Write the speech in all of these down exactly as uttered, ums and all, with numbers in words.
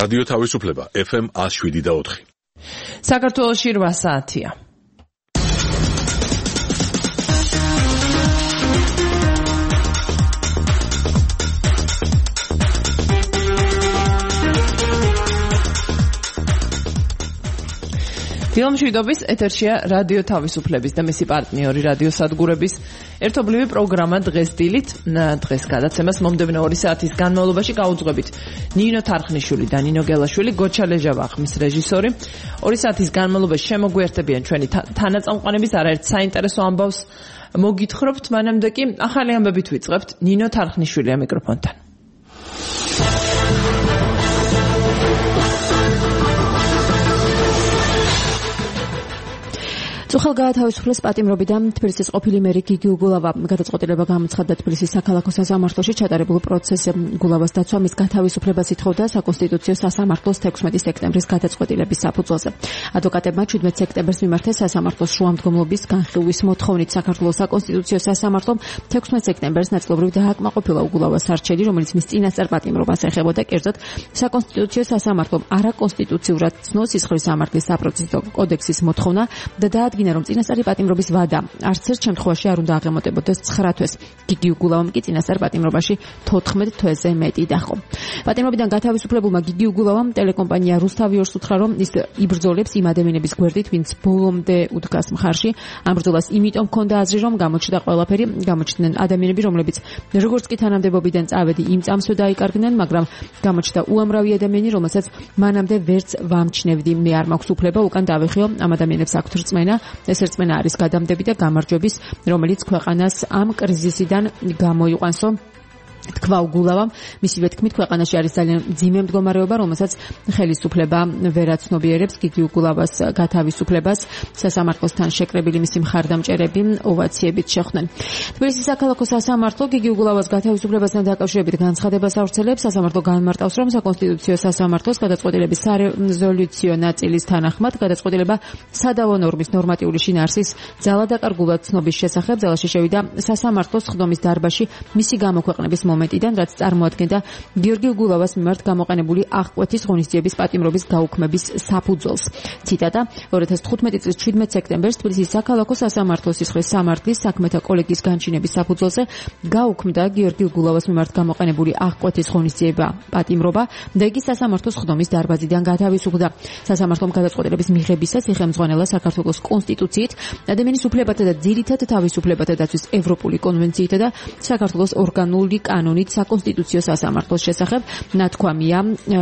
რადიო თავისუფლება ეფ ემ one oh seven და four. საქართველოში რვა საათია. დილამშვიდობის ეთერშია რადიო თავისუფლების და მისი პარტნიორი რადიო სადგურების ერთობლივი პროგრამა დღეს დილით. დღეს გადაცემას მომდევნო ორი საათის განმავლობაში გაუძღვებით ნინო თარხნიშვილი და ნინო გელაშვილი, გოჩა ლეჟავა ხმის რეჟისორი. ორი საათის განმავლობაში შემოგვიერთებიან ჩვენი თანაწამყვანების არაერთ საინტერესო ამბავს მოგითხრობთ, მანამდე კი ახალი ამბებით ვიწყებთ. ნინო თარხნიშვილია მიკროფონთან. წუხელ გაათავისუფლეს პატიმრობიდან თბილისის ყოფილი მერი გიგი უგულავა. გადაწყვეტილება გამოცხადდა თბილისის საქალაქო სასამართლოში ჩატარებულ პროცესზე. გულავას დაცვა მის გათავისუფლებას ითხოვდა საკონსტიტუციო სასამართლოს თექვსმეტი სექტემბრის გადაწყვეტილების საფუძველზე. ადვოკატებმა შვიდმეტი სექტემბერს მიმართეს სასამართლოს შუამდგომლობის განხილვის მოთხოვნით. საქართველოს საკონსტიტუციო სასამართლომ თექვსმეტი სექტემბერს ნაწილობრივ დააკმაყოფილა უგულავას არჩევანი, რომელიც მის წინასწარ პატიმრობას ეხებოდა. კერძოდ, საკონსტიტუციო სასამართლომ არაკონსტიტუციურად ცნო სისხლის სამართლის საპროცესო კოდექსის მოთხოვნა და დაადგინა, რომ წინასწარი პატიმრობის ვადა არც ერთ შემთხვევაში არ უნდა აღემატებოდეს ცხრა თვეს. გიგი უგულავამ კი წინასწარ პატიმრობაში თოთხმეტ თვეზე მეტი დახო. პატიმრობიდან გათავისუფლებულმა გიგი უგულავამ ტელეკომპანია რუსთავიორს უთხრა, რომ ის იბრძოლებს იმ ადამიანების გვერდით, ვინც ბოლომდე უდგას მხარში. ამ ბრძოლას იმიტომ ჰქონდა აზრი, რომ გამოჩნდა ყველაფერი, გამოჩნდნენ ადამიანები, რომლებიც როგორც კი თანამდებობიდან წავედი იმ წამსვე დაიკარგნენ, მაგრამ გამოჩნდა უამრავი ადამიანი, რომელსაც მანამდე ვერც ვამჩნევდი. მე არ მაქვს უფლება უკან დავეხიო, ამ ადამიანებს აქვთ რწმენა. ეს რწმენა არის გადამდები და გამარჯვების, რომელიც ქვეყანას ამ კრიზისიდან გამოიყვანსო. თქვა უგულავამ, მისივე თქმით, ქვეყანაში არის ძალიან მძიმე მდგომარეობა, რომელსაც ხელისუფლება ვერ აცნობიერებს. გიგი უგულავას გათავისუფლებას სასამართლოსთან შეკრებილი მისი მხარდამჭერები ოვაციებით შეხვდნენ. თბილისის საქალაქო სასამართლო გიგი უგულავას გათავისუფლებასთან დაკავშირებით განცხადებას ავრცელებს. სასამართლო განმარტავს, რომ საკონსტიტუციო სასამართლოს გადაწყვეტილების სარეზოლუციო ნაწილის თანახმად გადაწყვეტილება სადავო ნორმის ნორმატიული შინაარსის ძალადაკარგულად ცნობის შესახებ ძალაში შევიდა სასამართლოს ხდომის დარბაზში მისი გამოქვეყნების მომენტიდან, რაც წარმოადგენდა გიორგი უგულავას მიმართ გამოყენებული აღკვეთის ღონისძიების პატიმრობის გაუქმების საფუძველს. ციტატა: ორი ათას თხუთმეტი წლის შვიდმეტი სექტემბერს თბილისის საქალაქო სასამართლოს სისხლის სამართლის საქმეთა კოლეგიის განჩინების საფუძველზე გაუქმდა გიორგი უგულავას მიმართ გამოყენებული აღკვეთის ღონისძიება პატიმრობა და იგი სასამართლოს ხდომის დარბაზიდან გათავისუფლდა. სასამართლომ გადაწყვეტილების მიღებისას იხელმძღვანელა საქართველოს კონსტიტუციით, ადამიანის უფლებათა და ძირითად თავისუფლებათა დაცვის ევროპული კონვენციითა და საქართველოს ორგანული კანონით საკონსტიტუციო სასამართლოს შესახებ. ნათქვამია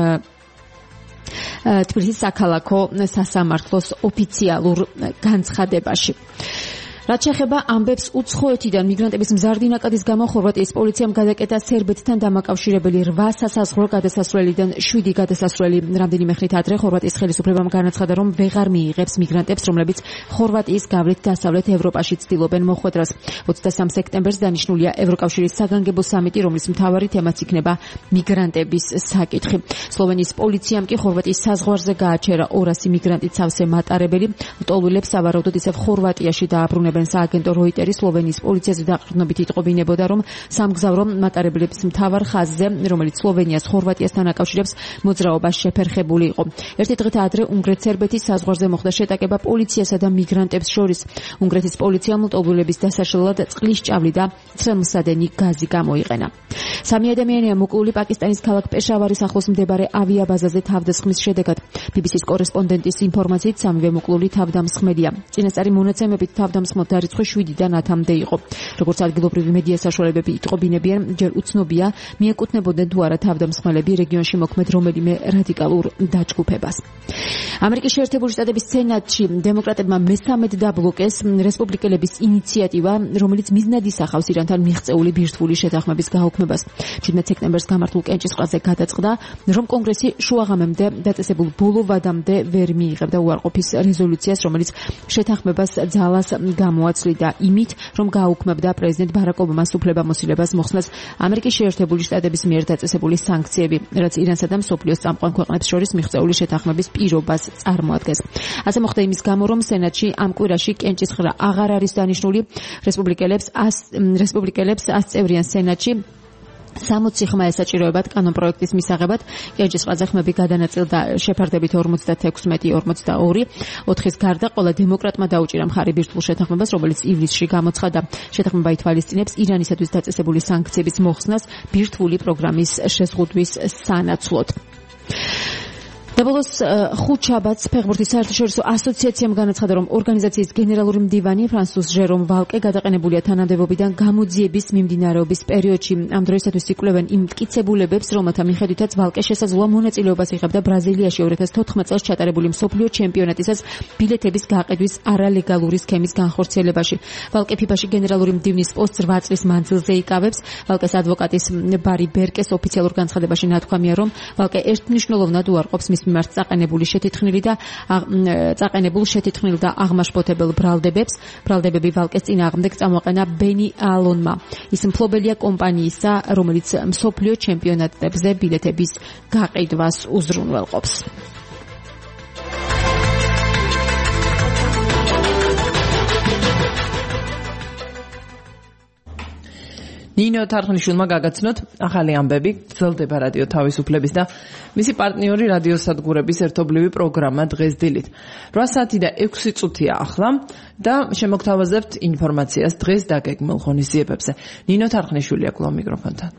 თბილისის საქალაქო სასამართლოს ოფიციალურ განცხადებაში. რაც შეეხება ამბებს უცხოეთიდან მიგრანტების მზარდი ნაკადის გამო ხორვატიის პოლიციამ გადაკეთა სერბეთთან დამაკავშირებელი რვა სასაზღვრო გადასასვლელიდან შვიდი გადასასვლელი. რამდენიმე ხნით ადრე ხორვატიის ხელისუფლებამ განაცხადა, რომ ვეღარ მიიღებს მიგრანტებს, რომლებიც ხორვატიის გავლით დასავლეთ ევროპაში ცდილობენ მოხვედრას. ოცდასამი სექტემბერს დანიშნულია ევროკავშირის საგანგებო სამიტი, რომლის მთავარი თემაც იქნება მიგრანტების საკითხი. სლოვენიის პოლიციამ კი ხორვატიის საზღვარზე გააჩერა ორასი მიგრანტის სავსე მატარებელი. ლტოლვილებს სავარაუდოდ ისევ ხორვატიაში დააბრუნებენ. სააგენტო როიტერის სლოვენიის პოლიციაზე დაყრდნობით იტყობინებოდა, რომ სამგზავრო მატარებლების მთავარ ხაზზე, რომელიც სლოვენიას ხორვატიასთან აკავშირებს, მოძრაობა შეფერხებული იყო. ერთი დღით ადრე უნგრეთ-სერბეთის საზღვარზე მოხდა შეტაკება პოლიციასა და მიგრანტებს შორის. უნგრეთის პოლიციამ ლტოლვილების დასაშლელად წყლის ჭავლი და ცრემლსადენი გაზი გამოიყენა. სამი ადამიანია მოკლული პაკისტანის ქალაქ პეშავარის ახლოს მდებარე ავიაბაზაზე თავდასხმის შედეგად. ბი ბი სის კორესპონდენტის ინფორმაციით, სამივე მოკლული თავდამსხმელია. წინასწარი მონაცემებით თავდამსხმელთა რიცხვი შვიდიდან ათამდე იყო. როგორც ადგილობრივი მედია საშუალებები იტყობინებიან, ჯერ უცნობია მიეკუთვნებოდნენ თუ არა თავდამსხმელები რეგიონში მოქმედ რომელიმე რადიკალურ დაჯგუფებას. ამერიკის შეერთებული შტატების სენატში დემოკრატებმა მესამედ დაბლოკეს რესპუბლიკელების ინიციატივა, რომელიც მიზნად ისახავს ირანთან მიღწეული ბირთვული შეთანხმების გაუქმებას. შვიდმეტი სექტემბერს გამართულ კენჭისყრაზე გადაწყდა, რომ კონგრესი შუაღამემდე დაწესებულ ბოლო ვადამდე ვერ მიიღებდა უარყოფის რეზოლუციას, რომელიც შეთანხმებას ძალას გამოაცლიდა იმით, რომ გააუქმებდა პრეზიდენტ ბარაკ ობამას უფლებამოსილებას მოხსნას ამერიკის შეერთებული შტატების მიერ დაწესებული სანქციები, რაც ირანსა და მსოფლიოს წამყვან ქვეყნებს შორის მიღწეული შეთანხმების პირობას წარმოადგენს. ასე მოხდა იმის გამო, რომ სენატში ამ კვირაში კენჭისყრა აღარ არის დანიშნული. რესპუბლიკელებს რესპუბლიკელებს ას წევრიან სენატში სამოცი ხმა ესაჭიროებათ კანონ პროექტის მისაღებად. კერძისყაძე ხმები გადანაწილდა შეფარდებით ორმოცდათექვსმეტი ორმოცდაორი. ოთხის გარდა ყველა დემოკრატმა დაუჭირა მხარი ბირთვულ შეთანხმებას, რომელიც ივლისში გამოცხადდა. შეთანხმება ითვალისწინებს ირანისათვის დაწესებული სანქციების მოხსნას ბირთვული პროგრამის შეზღუდვის სანაცვლოდ. Dabos ხუთშაბათს ფეხბურთის საერთაშორისო ასოციაციამ განაცხადა, რომ ორგანიზაციის გენერალური მდივანი ფრანსუს ჟერომ ვალკე გადაყენებულია თანამდებობიდან გამოძიების მიმდინარეობის პერიოდში. ამ დროისათვის იკვლევენ იმ მტკიცებულებებს, რომელთა მიხედვითაც ვალკე შესაძლოა მონაწილეობას იღებდა ბრაზილიაში ორი ათას თოთხმეტ წელს ჩატარებული მსოფლიო ჩემპიონატისას ბილეთების გაყიდვის არალეგალური სქემის განხორციელებაში. ვალკე ფიფაში გენერალური მდივნის პოსტს რვა წლის მანძილზე იკავებს. ვალკეს ადვოკატის ბარი ბერკეს ოფიციალურ განცხადებაში ნათქვამია, რომ ვალკე ერთმნიშვნელოვნად უარყოფს მის მიმართ წაყენებული შეთითხნილი და წაყენებულ შეთითხნილ და აღმაშფოთებელ ბრალდებებს. ბრალდებები ვალკეს წინააღმდეგ წამოყენა ბენი ალონმა. ის მფლობელია კომპანიისა, რომელიც მსოფლიო ჩემპიონატებზე ბილეთების გაყიდვას უზრუნველყოფს. ნინო თარხნიშვილმა გაგაცნოთ ახალი ამბები, გრძელდება რადიო თავისუფლების და მისი პარტნიორი რადიოსადგურების ერთობლივი პროგრამა დღეს დილით. რვა საათი და ექვსი წუთია ახლა და შემოგთავაზებთ ინფორმაციას დღეს დაგეგმილ ღონისძიებებზე. ნინო თარხნიშვილია კვლავ მიკროფონთან.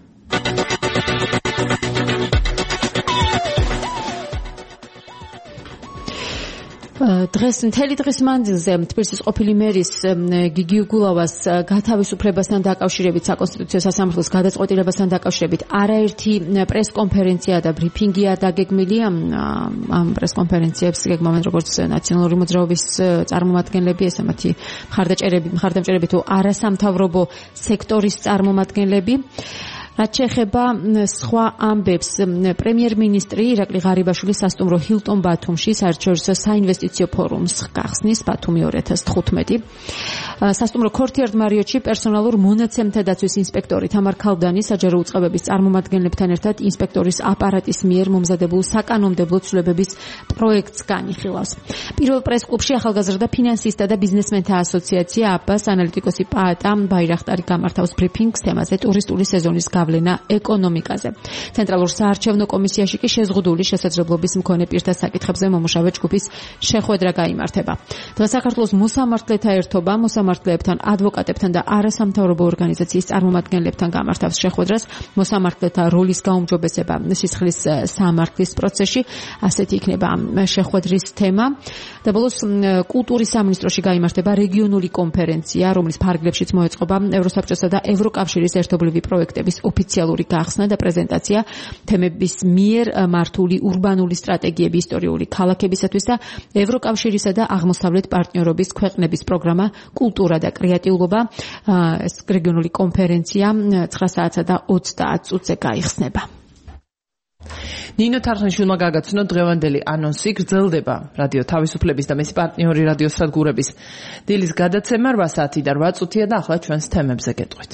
დღეს მთელი დღის მანძილზე თბილისის ყოფილი მერის გიგი უგულავას გათავისუფლებასთან დაკავშირებით, საკონსტიტუციო სასამართლოს გადაწყვეტილებასთან დაკავშირებით არაერთი პრესკონფერენცია და ბრიფინგია დაგეგმილი. ამ პრესკონფერენციებს გეგმავენ როგორც ნაციონალური მოძრაობის წარმომადგენლები, ესე მათი მხარდაჭერები, მხარდამჭერები თუ არასამთავრობო სექტორის წარმომადგენლები. რაც შეეხება სხვა ამბებს, პრემიერ-მინისტრი ირაკლი ღარიბაშვილი სასტუმრო ჰილტონ ბათუმში საერთაშორისო საინვესტიციო ფორუმს გახსნის ბათუმი ორი ათას თხუთმეტი. სასტუმრო ქორთიარდ მარიოტში პერსონალურ მონაცემთა დაცვის ინსპექტორი თამარ ქალდანი საჯარო უწყებების წარმომადგენლებთან ერთად ინსპექტორის აპარატის მიერ მომზადებულ საკანონმდებლო ცვლილებების პროექტს განიხილავს. პირველ პრეს-კლუბში ახალგაზრდა ფინანსისტთა და ბიზნესმენთა ასოციაცია აბას ანალიტიკოსი პაატა ბაირახტარი გამართავს ბრიფინგს თემაზე ტურისტული სეზონის გავლენა ეკონომიკაზე. ცენტრალურ საარჩევნო კომისიაში კი შეზღუდული შესაძლებლობის მქონე პირთა საკითხებზე მომუშავე ჯგუფის შეხვედრა გაიმართება. დღეს საქართველოს მოსამართლეთა ერთობა მოსამართლეებთან, ადვოკატებთან და არასამთავრობო ორგანიზაციის წარმომადგენლებთან გამართავს შეხვედრას მოსამართლეთა როლის გაუმჯობესება სისხლის სამართლის პროცესში. ასეთი იქნება ამ შეხვედრის თემა. და ბოლოს კულტურის სამინისტროში გაიმართება რეგიონული კონფერენცია, რომლის ფარგლებშიც მოეწყობა ევროსაბჭოსა და ევროკავშირის ერთობლივი პროექტების ოფიციალური გახსნა და პრეზენტაცია, თემების მიერ მართული ურბანული სტრატეგიები ისტორიული ქალაქებისათვის და ევროკავშირისა და აღმოსავლეთ პარტნიორობის ქვეყნების პროგრამა კულტურა და კრეატიულობა. ეს რეგიონული კონფერენცია ცხრა საათსა და ოცდაათ წუთზე გაიხსნება. ნინო თარხნიშვილმა გაგაცნო დღევანდელი ანონსი, გრძელდება რადიო თავისუფლების და მისი პარტნიორი რადიოსადგურების დილის გადაცემა რვა საათი და რვა წუთია და ახლა ჩვენს თემებზე გეტყვით.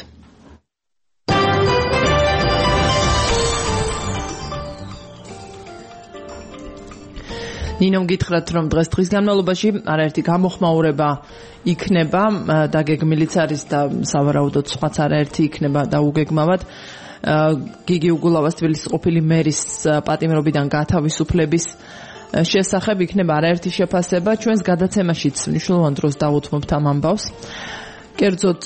ნინომ გითხრათ, რომ დღეს დღის განმავლობაში არაერთი გამოხმაურება იქნება, დაგეგმილიც არის და სავარაუდოდ სხვაც არაერთი იქნება და უგეგმავად. გიგი უგულავას თბილისის ყოფილი მერის პატიმრობიდან გათავისუფლების შესახებ იქნება არაერთი შეფასება. ჩვენს გადაცემაშიც მნიშვნელოვან დროს დავუთმობთ ამ ამბავს. კერძოდ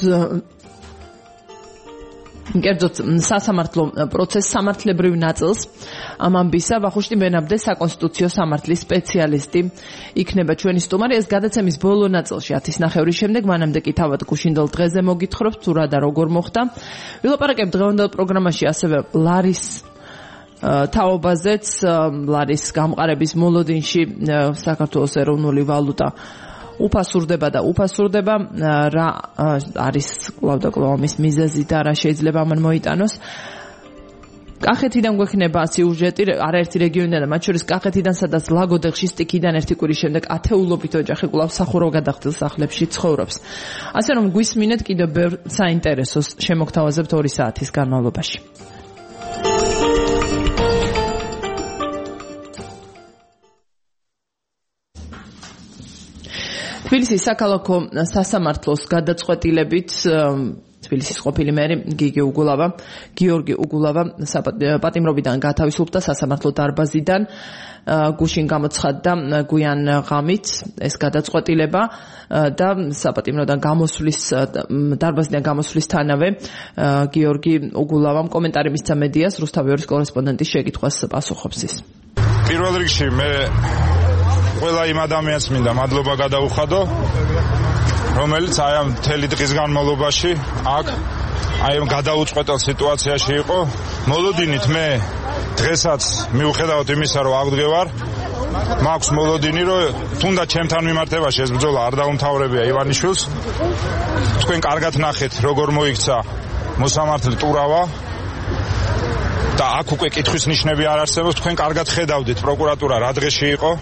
კერძოდ სასამართლო პროცესს სამართლებრივ ნაწილს ამ ამბისა ვახუშტი მენაბდე საკონსტიტუციო სამართლის სპეციალისტი იქნება ჩვენი სტუმარი. ეს გადაცემის ბოლო ნაწილში ათის ნახევრის შემდეგ, მანამდე კი თავად გუშინდელ დღეზე მოგითხრობთ თუ რა და როგორ მოხდა. ვილაპარაკებთ დღევანდელ პროგრამაში ასევე ლარის თაობაზეც, ლარის გამყარების მოლოდინში საქართველოს ეროვნული ვალუტა უფასურდება და უფასურდება, რა არის კვლავ და კვლავ ამის მიზეზი და რა შეიძლება ამან მოიტანოს. კახეთიდან გვექნება სიუჟეტი, არაერთი რეგიონიდან და მათ შორის კახეთიდან, სადაც ლაგოდეხში სტიქიდან ერთი კვირის შემდეგ ათეულობით ოჯახი კვლავ სახურავ გადახდილ სახლებში ცხოვრობს. ასე რომ გვისმინეთ კიდევ ბევრ საინტერესოს შემოგთავაზებთ ორი საათის განმავლობაში. თბილისის საქალაქო სასამართლოს გადაწყვეტილებით თბილისის ყოფილი მერი გიგი უგულავა, გიორგი უგულავა პატიმრობიდან გათავისუფლდა სასამართლო დარბაზიდან. გუშინ გამოცხადდა გვიან ღამით ეს გადაწყვეტილება და საპატიმროდან გამოსვლის დარბაზიდან გამოსვლისთანავე გიორგი უგულავამ კომენტარი მისცა მედიას, რუსთავის კორესპონდენტის შეკითხვას პასუხობს ის. პირველ რიგში მე ყველა იმ ადამიანს მინდა მადლობა გადაუხადო, რომელიც აი ამ მთელი დღის განმავლობაში აქ აი ამ გადაუწყვეტელ სიტუაციაში იყო. მოლოდინით მე დღესაც მიუხედავად იმისა, რომ აღდგევარ, მაქვს მოლოდინი, რომ თუნდაც ჩემთან მიმართებაში ეს ბრძოლა არ დაუმთავრებია ივანიშვილს. თქვენ კარგად ნახეთ, როგორ მოიქცა მოსამართლე ტურავა და აქ უკვე კითხვის ნიშნები არ არსებობს. თქვენ კარგად ხედავდით პროკურატურა რა დღეში იყო.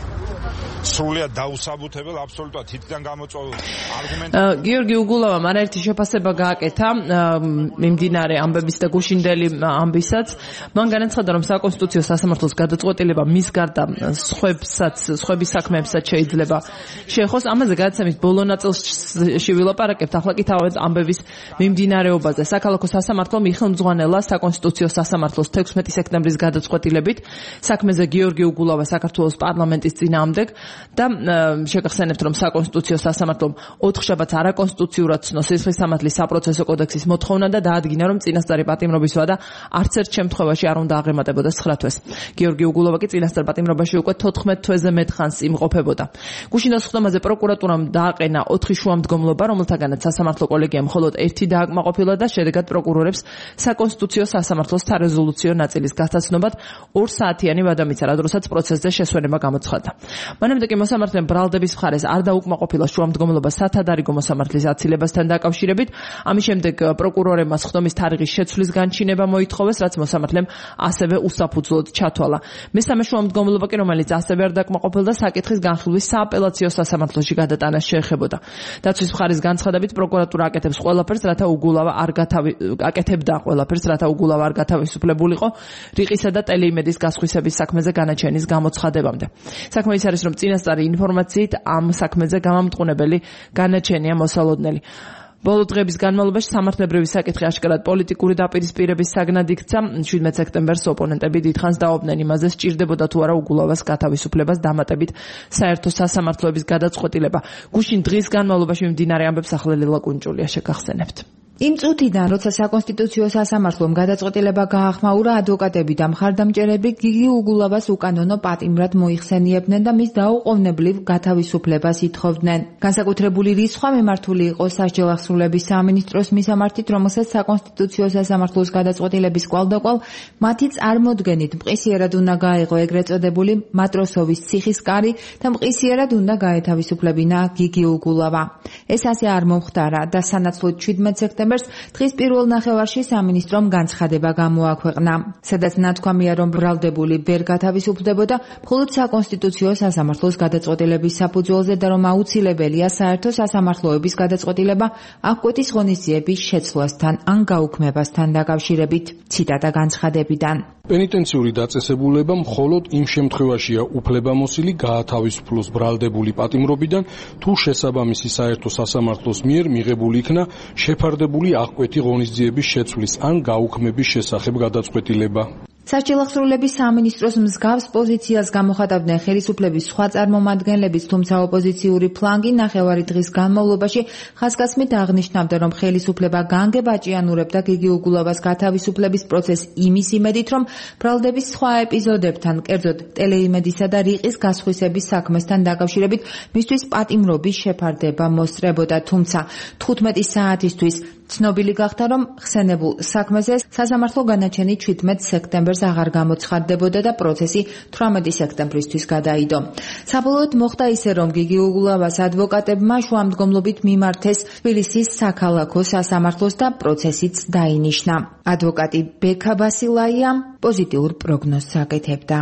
სრულიად დაუსაბუთებელ, აბსოლუტურად თითიდან გამოწვეულ არგუმენტებს. გიორგი უგულავამ არაერთი შეფასება გააკეთა მიმდინარე ამბების და გუშინდელი ამბისაც. მან განაცხადა, რომ საკონსტიტუციო სასამართლოს გადაწყვეტილება მის გარდა სხვებსაც, სხვების საქმეებსაც შეიძლება შეეხოს. ამაზე გადაცემის ბოლო ნაწილში ვილაპარაკებთ ახლა კი თავად ამბების მიმდინარეობაზე. საქალაქო სასამართლომ იხელმძღვანელა საკონსტიტუციო სასამართლოს თექვსმეტი სექტემბრის გადაწყვეტილებით საქმეზე გიორგი უგულავა საქართველოს პარლამენტის წინააღმდეგ და შეგახსენებთ, რომ საკონსტიტუციო სასამართლომ ოთხშაბათს არაკონსტიტუციურად ცნო სისხლის სამართლის საპროცესო კოდექსის მოთხოვნა და დაადგინა, რომ წინასწარი პატიმრობის ვადა არც ერთ შემთხვევაში არ უნდა აღემატებოდეს ცხრა თვეს. გიორგი უგულავა კი წინასწარ პატიმრობაში უკვე თოთხმეტ თვეზე მეტ ხანს იმყოფებოდა. გუშინდელ სხდომაზე პროკურატურამ დააყენა ოთხი შუამდგომლობა, რომელთაგანაც სასამართლო კოლეგიამ მხოლოდ ერთი დააკმაყოფილა და შედეგად პროკურორებს საკონსტიტუციო სასამართლოს სარეზოლუციო ნაწილის გასაცნობად ორ საათიანი ვადა მისცა, რადგანაც პროცესზე შესვენება გამოცხადდა. მანამდე კი მოსამართლემ ბრალდების მხარეს არ დაუკმაყოფილა შუამდგომლობა სათადარიგო მოსამართლის აცილებასთან დაკავშირებით. ამის შემდეგ პროკურორებმა სხდომის თარიღის შეცვლის განჩინება მოითხოვეს, რაც მოსამართლემ ასევე უსაფუძვლოდ ჩათვალა. მესამე შუამდგომლობა კი, რომელიც ასევე არ დააკმაყოფილდა, საკითხის განხილვის სააპელაციო სასამართლოში გადატანას შეეხებოდა. დაცვის მხარის განცხადებით პროკურატურა აკეთებს ყველაფერს, რათა უგულავა არ გათავი აკეთებდა ყველაფერს, რათა უგულავა არ გათავისუფლებულიყო რიყისა და ტელეიმედის გასხვისების საქმეზე განაჩენის გამოცხადებამდე. საქმე ის არის, რომ წინასწარი ინფორმაციით ამ საქმეზე გამამტყუნებელი განაჩენია მოსალოდნელი. ბოლო დღეების განმავლობაში სამართლებრივი საკითხი აშკარად პოლიტიკური დაპირისპირების საგნად იქცა. შვიდმეტ სექტემბერს ოპონენტები დიდხანს დაობდნენ იმაზე, სჭირდებოდა თუ არა უგულავას გათავისუფლებას დამატებით საერთო სასამართლოების გადაწყვეტილება. გუშინ დღის განმავლობაში მიმდინარე ამბებს ახლა ლელა კუნჭულია შეგახსენებთ. იმ წუთიდან, როცა საკონსტიტუციო სასამართლომ გადაწყვეტილება გაახმაურა, ადვოკატები და მხარდამჭერები გიგი უგულავას უკანონო პატიმრად მოიხსენიებდნენ და მის დაუყოვნებლივ გათავისუფლებას ითხოვდნენ. განსაკუთრებული რისხვა მიმართული იყო სასჯელ აღსრულების სამინისტროს მისამართით, რომელსაც საკონსტიტუციო სასამართლოს გადაწყვეტილების კვალდაკვალ მათი წარმოდგენით მყისიერად უნდა გაეღო ეგრეთ წოდებული მატროსოვის ციხის კარი და მყისიერად უნდა გაეთავისუფლებინა გიგი უგულავა. ეს ასე არ მომხდარა და სანაცვლოდ შვიდმეტ სექტემბერს დღის პირველ ნახევარში სამინისტრომ განცხადება გამოაქვეყნა, სადაც ნათქვამია, რომ ბრალდებული ვერ გათავისუფლდებოდა მხოლოდ საკონსტიტუციო სასამართლოს გადაწყვეტილების საფუძველზე და რომ აუცილებელია საერთო სასამართლოების გადაწყვეტილება აღკვეთის ღონისძიების შეცვლასთან ან გაუქმებასთან დაკავშირებით. ციტატა განცხადებიდან. პენიტენციური დაწესებულება მხოლოდ იმ შემთხვევაშია უფლებამოსილი გაათავისუფლოს ბრალდებული პატიმრობიდან, თუ შესაბამისი საერთო სასამართლოს მიერ მიღებული იქნა შეფარდებული აღკვეთი ღონისძიების შეცვლის ან გაუქმების შესახებ გადაწყვეტილება. სასჯელ აღსრულების სამინისტროს მსგავს პოზიციას გამოხატავდნენ ხელისუფლების სხვა წარმომადგენლებიც, თუმცა ოპოზიციური ფლანგი ნახევარი დღის განმავლობაში ხაზგასმით აღნიშნავდა, რომ ხელისუფლება განგებ აჭიანურებდა გიგი უგულავას გათავისუფლების პროცესს იმის იმედით, რომ ბრალდების სხვა ეპიზოდებთან, კერძოდ ტელეიმედისა და რიყის გასხვისების საქმესთან დაკავშირებით მისთვის პატიმრობის შეფარდება მოსწრებოდა, თუმცა თხუთმეტი საათისთვის ცნობილი გახდა, რომ ხსენებულ საქმეზე სასამართლო განაჩენი შვიდმეტ სექტემბერს აღარ გამოცხადდებოდა და პროცესი თვრამეტი სექტემბრისთვის გადაიდო. საბოლოოდ მოხდა ისე, რომ გიგი უგულავას ადვოკატებმა შუამდგომლობით მიმართეს თბილისის საქალაქო სასამართლოს და პროცესიც დაინიშნა. ადვოკატი ბექა ბასილაია პოზიტიურ პროგნოზს აკეთებდა.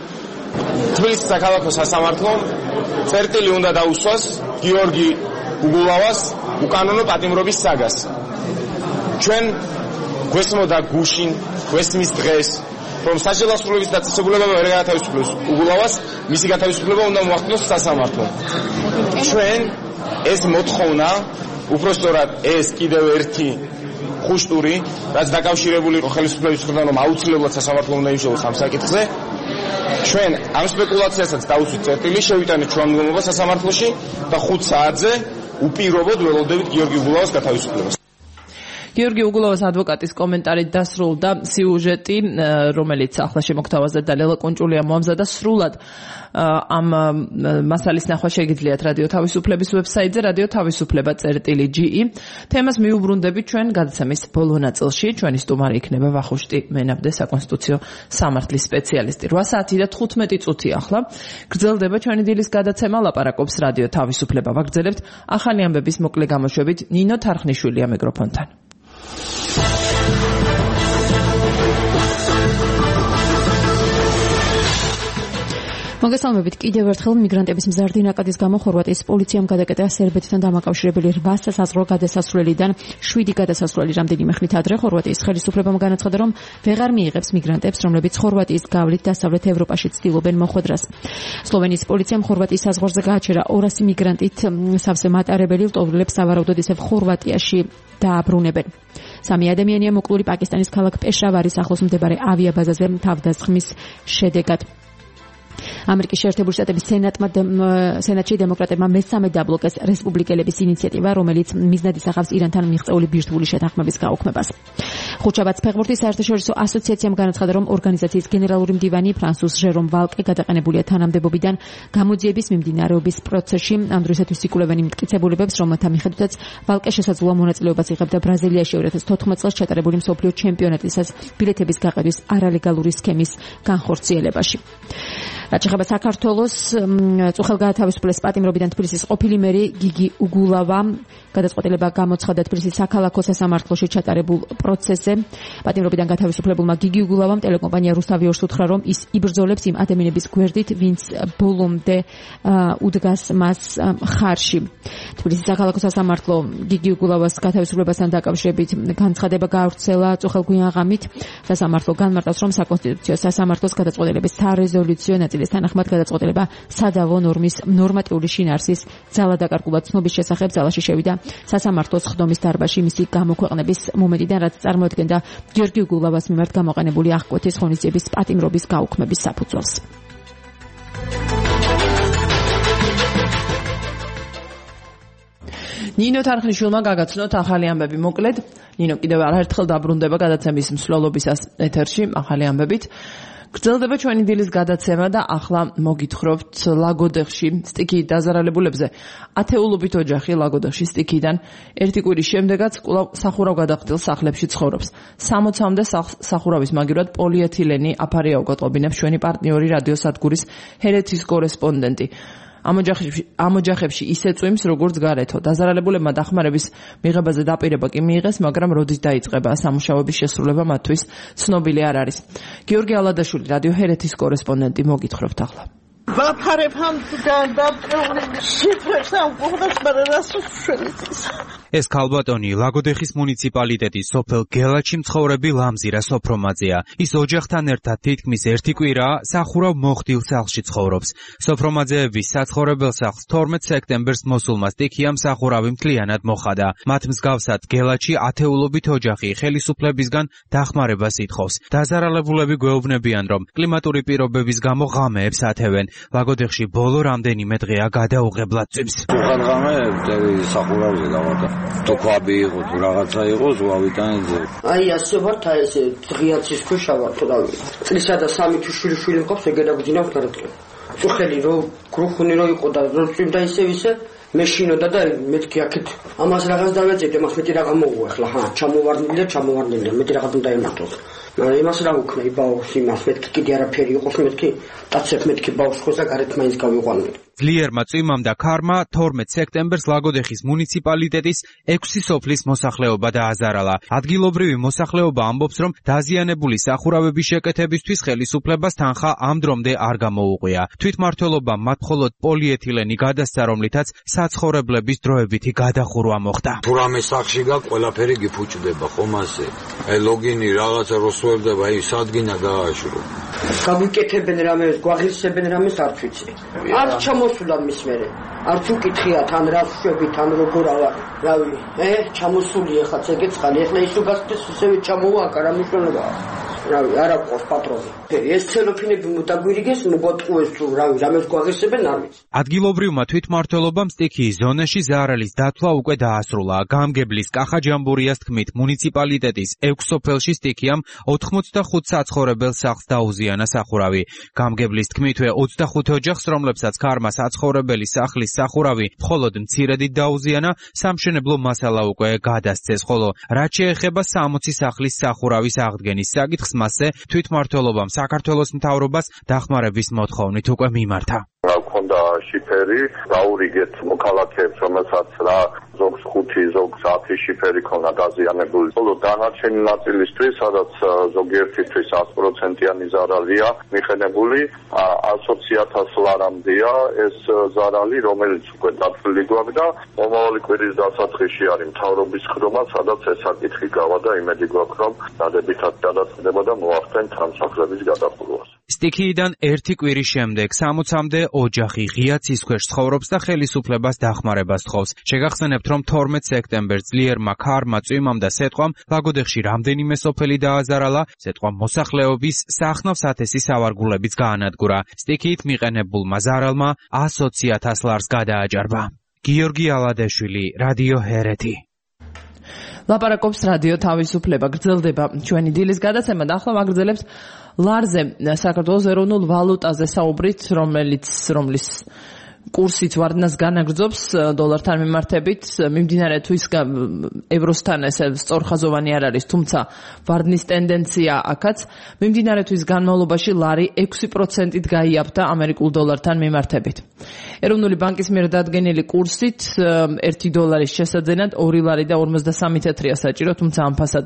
თბილისის საქალაქო სასამართლომ წერტილი უნდა დაუსვას გიორგი უგულავას უკანონო პატიმრობის საგას. ჩვენ გვესმოდა გუშინ, გვესმის დღეს, რომ სასჯელ აღსრულების დაწესებულება ვერ გაათავისუფლოს უგულავას, მისი გათავისუფლება უნდა მოახდინოს სასამართლომ. ჩვენ ეს მოთხოვნა, უпростоრად ეს კიდევ ერთი ხუშტური, რაც დაკავშირებული იყო ხელისუფლების მხრიდან, რომ აუცილებლად სასამართლო უნდა იმსჯელოს ამ საკითხზე. ჩვენ ამ სპეკულაციასაც დავუსვით წერტილი, შევიტანეთ შუამდგომლობა სასამართლოში და ხუთ საათზე უპირობოდ ველოდებით გიორგი უგულავას გათავისუფლებას. გიორგი უგულავას ადვოკატის კომენტარით დასრულდა სიუჟეტი, რომელიც ახლა შემოგთავაზდა და ლელა კონჭულია მოამზადა სრულად. ამ მასალის ნახვა შეგიძლიათ რადიო თავისუფლების ვებსაიტზე რადიო თავისუფლება წერტილი ჯი. თემას მიუბრუნდებით ჩვენ გადაცემის ბოლო ნაწილში. ჩვენი სტუმარი იქნება ვახუშტი მენაბდე, საკონსტიტუციო სამართლის სპეციალისტი. რვა საათი და თხუთმეტი წუთი ახლა გრძელდება ჩვენი დილის გადაცემა, ლაპარაკობს რადიო თავისუფლება. ვაგრძელებთ ახალი ამბების მოკლე გამოშვებით. ნინო თარხნიშვილია მიკროფონთან. მოგესალმებით. კიდევ ერთხელ მიგრანტების მზარდი ნაკადის გამო ხორვატიის პოლიციამ გადაკეტა სერბეთთან დამაკავშირებელი რვა სასაზღვრო გადასასვლელიდან შვიდი გადასასვლელი რამდენიმე ხნით ადრე. ხორვატიის ხელისუფლებამ განაცხადა, რომ ვეღარ მიიღებს მიგრანტებს, რომლებიც ხორვატიის გავლით დასავლეთ ევროპაში ცდილობენ მოხვედრას. სლოვენიის პოლიციამ ხორვატიის საზღვარზე გააჩერა ორასი მიგრანტით სავსე მატარებელი ლტოლვილებს სავარაუდოდ ისევ ხორვატიაში დააბრუნებენ. სამი ადამიანია მოკლული პაკისტანის ქალაქ პეშავარის ახლოს მდებარე ავიაბაზაზე თავდასხმის შედეგად. ამერიკის შეერთებული შტატების სენატმა სენატში დემოკრატებმა მესამე დაბლოკეს რესპუბლიკელების ინიციატივა, რომელიც მიზნად ისახავს ირანთან მიღწეული ბირთვული შეთანხმების გაუქმებას. ხუთშაბათს ფეხბურთის საერთაშორისო ასოციაციამ განაცხადა, რომ ორგანიზაციის გენერალური მდივანი ფრანსუს ჟერომ ვალკე გადაყენებულია თანამდებობიდან გამოძიების მიმდინარეობის პროცესში. ამ დროისათვის იკვლევენ იმ მტკიცებულებებს, რომელთა მიხედვითაც ვალკე შესაძლოა მონაწილეობას იღებდა ბრაზილიაში ორი ათას თოთხმეტ წელს ჩატარებული მსოფლიო ჩემპიონატისას ბილეთების გაყიდვის არალეგალური სქემის განხორციელებაში. რაც შეეხება საქართველოს, წუხელ გაათავისუფლეს პატიმრობიდან თბილისის ყოფილი მერი გიგი უგულავა გადაწყვეტილება გამოცხადა თბილისის საქალაქო სასამართლოში ჩატარებულ პროცესზე. პატიმრობიდან გათავისუფლებულმა გიგი უგულავამ ტელეკომპანია რუსთავი-ორს უთხრა, რომ ის იბრძოლებს იმ ადამიანების გვერდით, ვინც ბოლომდე უდგას მას ხარში. თბილისის საქალაქო სასამართლო გიგი უგულავას გათავისუფლებასთან დაკავშირებით განცხადება გაავრცელა წუხელ გვიან-ღამით. სასამართლო განმარტავს, რომ საკონსტიტუციო სასამართლოს გადაწყვეტილების სარეზოლუციო ნაწილის თანახმად გადაწყვეტილება სადავო ნორმის ნორმატიული შინაარსის ძალადაკარგულად ცნობის შესახებ ძალაში შევიდა სასამართლოს ხდომის დარბაზში მისი გამოქვეყნების მომენტიდან, რაც წარმოადგენდა გიორგი უგულავას მიმართ გამოყენებული აღკვეთის ღონისძიების პატიმრობის გაუქმების საფუძველს. ნინო თარხნიშვილმა გაგაცნოთ ახალი ამბები. მოკლედ, ნინო კიდევ არაერთხელ დაბრუნდება გადაცემის მსვლელობისას ეთერში ახალი ამბებით. გრძელდება ჩვენი დილის გადაცემა და ახლა მოგითხრობთ ლაგოდეხში სტიქი დაზარალებულებზე. ათეულობით ოჯახი ლაგოდეხში სტიქიდან ერთი კვირის შემდეგაც კვლავ სახურავ გადახდილ სახლებში ცხოვრობს. სამოცამდე სახურავის მაგივრად პოლიეთილენი აფარია უკოტყობინებს ჩვენი პარტნიორი რადიოსადგურის ჰერეთის კორესპონდენტი. ამ ოჯახებში ისე წვიმს, როგორც გარეთო. დაზარალებულებმა დახმარების მიღებაზე დაპირება კი მიიღეს, მაგრამ როდის დაიწყება სამუშაოების შესრულება მათთვის ცნობილი არ არის. გიორგი ალადაშვილი, რადიო ჰერეთის კორესპონდენტი, მოგითხრობთ ახლა. ვაფარებ ამ დაბჭეული შიფრებს ამ ყურებს მარასუშვენიცის. ეს ქალბატონი ლაგოდეხის მუნიციპალიტეტის სოფელ გელაჩი მცხოვრები ლამზირა სოფრომაძეა. ის ოჯახთან ერთად თითქმის ერთი კვირა სახურავ მოხდილ სახლში ცხოვრობს. სოფრომაძეების საცხოვრებელ სახლს თორმეტ სექტემბერს მოსულმა სტიქიამ სახურავი მთლიანად მოხადა. მათ მსგავსად გელაჩი ათეულობით ოჯახი ხელისუფლებისგან დახმარებას ითხოვს. დაზარალებულები გვეუბნებიან, რომ კლიმატური პირობების გამო ღამეებს ათევენ. ლაგოდეხში ბოლო რამდენიმე დღეა გადაუღებლად წვიმს. ღამე სახურავზე გავარდა. თუ ქვაბი იყო, თუ რაღაცა იყო, ზვავიტანზე. აი ასე ვარ, ესე დღიაცის ქვეშა ვარ, თუ დავი. წლისა და სამი თუ შვილი შვილი მყავს, ეგ გადაგძინავ გარეთკენ. წუხელი რო გრუხუნი რო იყო და რო წვიმდა ისე ისე მეშინოდა და მეთქი აქეთ ამას რაღაც დავეწევდი, მას მეტი რაღა მოუღო ახლა, ჰა, ჩამოვარდნილი და ჩამოვარდნილი, მეტი რაღაც უნდა ემართოს. მაგრამ იმას რა უქნა, იბაოს იმას, მეთქი კიდე არაფერი იყოს, მეთქი დაცებ მეთქი ბავშვს ხოს და გარეთ მაინც გავიყვანდი. ძლიერმა წვიმამ და ქარმა თორმეტ სექტემბერს ლაგოდეხის მუნიციპალიტეტის ექვსი სოფლის მოსახლეობა დააზარალა. ადგილობრივი მოსახლეობა ამბობს, რომ დაზიანებული სახურავების შეკეთებისთვის ხელისუფლებას თანხა ამ დრომდე არ გამოუღვია. თვითმმართველობამ მათ მხოლოდ პოლიეთილენი გადასცა, რომლითაც საცხოვრებლების დროებითი გადახურვა მოხდა. თუ რამე სახში გა ყველაფერი გიფუჭდება, ხომ ასე? აი ლოგინი რაღაცა როსვერდება, აი სადგინა გააშურო. გაგვიკეთებენ რამეს, გვაღირსებენ რამეს არც ვიცი. არ ჩამოსულა მის მერე. არც უკითხია თან რა შვები, თან როგორ ავარ. რავი, ე, ჩამოსული ეხლა ეგეცხალი, ეხლა ისო გასწეს ისევე ჩამოვა, აკა რა მნიშვნელობაა. რავი, არა ყავს პატრონი. ეს ცელოფინები მოდაგვირიგეს, მოგვატყუეს თუ რავი, რამეს გვაღირსებენ არ ვიცი. ადგილობრივმა თვითმმართველობამ სტიქიის ზონაში ზარალის დათვლა უკვე დაასრულა. გამგებლის კახაჯამბურიას თქმით, მუნიციპალიტეტის ექვს სოფელში სტიქიამ ოთხმოცდახუთ საცხოვრებელ სახლს დაუზიანა სახურავი. გამგებლის თქმითვე ოცდახუთ ოჯახს, რომლებსაც ქარმა საცხოვრებელი სახლის სახურავი მხოლოდ მცირედით დაუზიანა, სამშენებლო მასალა უკვე გადასცეს, ხოლო რაც შეეხება სამოცი სახლის სახურავის აღდგენის საკითხს, მასზე თვითმმართველობამ საქართველოს მთავრობას დახმარების მოთხოვნით უკვე მიმართა. რა გქონდა შიფერი, დაურიგეთ მოქალაქეებს, რომელსაც რა ზოგს ხუთი, ზოგს ათი შიფერი ქონდა დაზიანებული. ხოლო დანარჩენი ნაწილისთვის, სადაც ზოგიერთისთვის ას პროცენტიანი ზარალია მიხენებული, ოცი ათასი ლარამდეა ეს ზარალი, რომელიც უკვე დათვლილი გვაქვს და მომავალი კვირის დასაწყისში არის მთავრობის ხდომა, სადაც ეს საკითხი გავა და იმედი გვაქვს, რომ დადებითად გადაწყდება და მოახდენთ ამ სახლების გადახურვას. სტიქიიდან ერთი კვირის შემდეგ სამოცამდე ოჯახი ღია ცის ქვეშ ცხოვრობს და ხელისუფლებას დახმარებას თხოვს. შეგახსენებთ, რომ თორმეტ სექტემბერს ძლიერმა ქარმა, წვიმამ და სეტყვამ ლაგოდეხში რამდენიმე სოფელი დააზარალა, სეტყვამ მოსახლეობის სახნავს ათასი სავარგულებიც გაანადგურა. სტიქიით მიყენებულმა ზარალმა ოცი ათასი ლარს გადააჭარბა. გიორგი ალადეშვილი, რადიო ჰერეთი. ლაპარაკობს რადიო თავისუფლება. გრძელდება ჩვენი დილის გადაცემა და ახლა ვაგრძელებთ ლარზე, საქართველოს ეროვნულ ვალუტაზე საუბრით, რომელიც რომლის კურსიც ვარდნას განაგრძობს დოლართან მიმართებით, მიმდინარე თუ ის ევროსთან ესე სწორხაზოვანი არ არის, თუმცა ვარდნის ტენდენცია აქაც, მიმდინარე თუ ის განმავლობაში ლარი ექვსი პროცენტით გაიაფთა ამერიკულ დოლართან მიმართებით. ეროვნული ბანკის მიერ დადგენილი კურსით ერთი დოლარის შესაძენად ორი ლარი და ორმოცდასამი თეთრია საჭირო, თუმცა ამ ფასად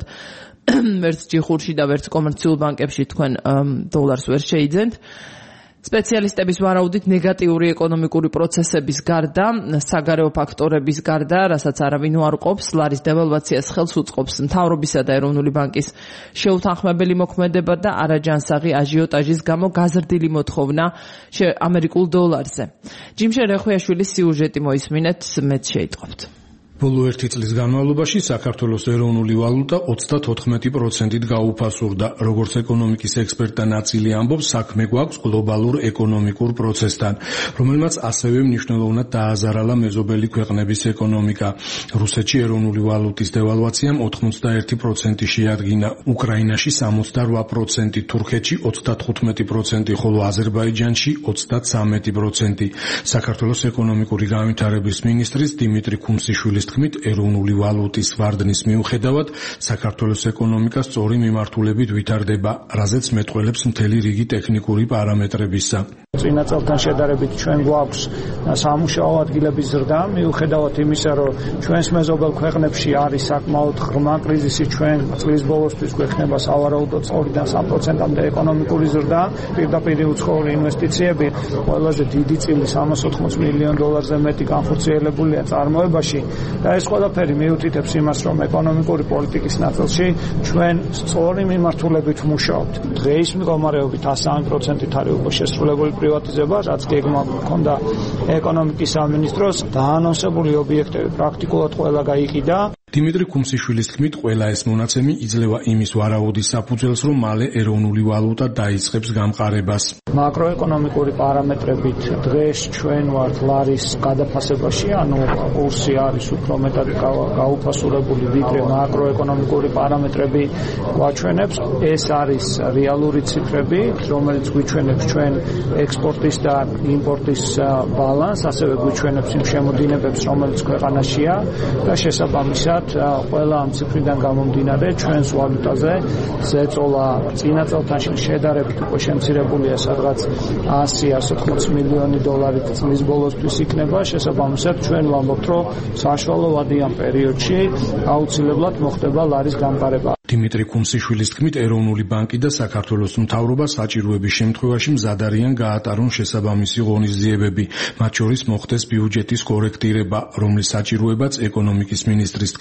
ვერც ჯიხურში და ვერც კომერციულ ბანკებში თქვენ დოლარს ვერ შეიძენთ. სპეციალისტების ვარაუდით ნეგატიური ეკონომიკური პროცესების გარდა, საგარეო ფაქტორების გარდა, რასაც არავინ უარყოფს, ლარის დევალვაციას ხელს უწყობს მთავრობისა და ეროვნული ბანკის შეუთანხმებელი მოქმედება და არაჯანსაღი აჟიოტაჟის გამო გაზრდილი მოთხოვნა ამერიკულ დოლარზე. ჯიმშე რეხვიაშვილის სიუჟეტი მოისმინეთ, მეც შეიტყობთ. ბოლო ერთი წლის განმავლობაში საქართველოს ეროვნული ვალუტა ოცდათოთხმეტი პროცენტით გაუფასურდა. როგორც ეკონომიკის ექსპერტთა ნაწილი ამბობს, საქმე გვაქვს გლობალურ ეკონომიკურ პროცესთან, რომელმაც ასევე მნიშვნელოვნად დააზარალა მეზობელი ქვეყნების ეკონომიკა. რუსეთში ეროვნული ვალუტის დევალვაციამ ოთხმოცდაერთი პროცენტი შეადგინა, უკრაინაში სამოცდარვა პროცენტი, თურქეთში ოცდათხუთმეტი პროცენტი, ხოლო აზერბაიჯანში ოცდათსამეტი პროცენტი. საქართველოს ეკონომიკური განვითარების მინისტრის დიმიტრი ქუმსიშვილის თქმით, ეროვნული ვალუტის ვარდნის მიუხედავად, საქართველოს ეკონომიკა სწორი მიმართულებით ვითარდება, რაზეც მეტყველებს მთელი რიგი ტექნიკური პარამეტრებისა. წინა წელთან შედარებით ჩვენ გვაქვს სამუშაო ადგილების ზრდა, მიუხედავად იმისა, რომ ჩვენს მეზობელ ქვეყნებში არის საკმაოდ ღრმა კრიზისი, ჩვენ წლის ბოლოსთვის გვექნება სავარაუდოდ ორიდან სამ პროცენტამდე ეკონომიკური ზრდა, პირდაპირ უცხოური ინვესტიციები ყველაზე დიდი წილი სამას ოთხმოც მილიონ დოლარზე მეტი განხორციელებულია წარმოებაში. და ეს ყველაფერი მიუთითებს იმას, რომ ეკონომიკური პოლიტიკის ნაწილში ჩვენ სწორი მიმართულებით ვმუშაობთ. დღეის მდგომარეობით ასამი პროცენტით არის უკვე შესრულებული პრივატიზება, რაც გეგმა ჰქონდა ეკონომიკის სამინისტროს, დაანონსებული ობიექტები პრაქტიკულად ყველა გაიყიდა. დიმიტრი ქუმსიშვილის თქმით, ყველა ეს მონაცემი იძლევა იმის ვარაუდის საფუძველს, რომ მალე ეროვნული ვალუტა დაიწყებს გამყარებას. მაკროეკონომიკური პარამეტრებით დღეს ჩვენ ვართ ლარის გადაფასებაში, ანუ კურსი არის უფრო მეტად გაუფასურებული, ვიდრე მაკროეკონომიკური პარამეტრები გვაჩვენებს. ეს არის რეალური ციფრები, რომელიც გვიჩვენებს ჩვენ ექსპორტის და იმპორტის ბალანს, ასევე გვიჩვენებს იმ შემოდინებებს, რომელიც ქვეყანაშია და შესაბამისად ყველა ამ ციფრიდან გამომდინარე ჩვენს ვალუტაზე ზეწოლა წინა წელთან შედარებით უკვე შემცირებულია, სადღაც ასი ასი ოცდაოთხ მილიონი დოლარი წლის ბოლოსთვის იქნება. შესაბამისად ჩვენ ვამბობთ, რომ საშუალო ვადიან პერიოდში აუცილებლად მოხდება ლარის გამყარება. დიმიტრი ქუმსიშვილის თქმით, ეროვნული ბანკი და საქართველოს მთავრობა საჭიროების შემთხვევაში მზად არიან გაატარონ შესაბამისი ღონისძიებები, მათ შორის მოხდეს ბიუჯეტის კორექტირება, რომლის საჭიროებაც ეკონომიკის მინისტრის თქმით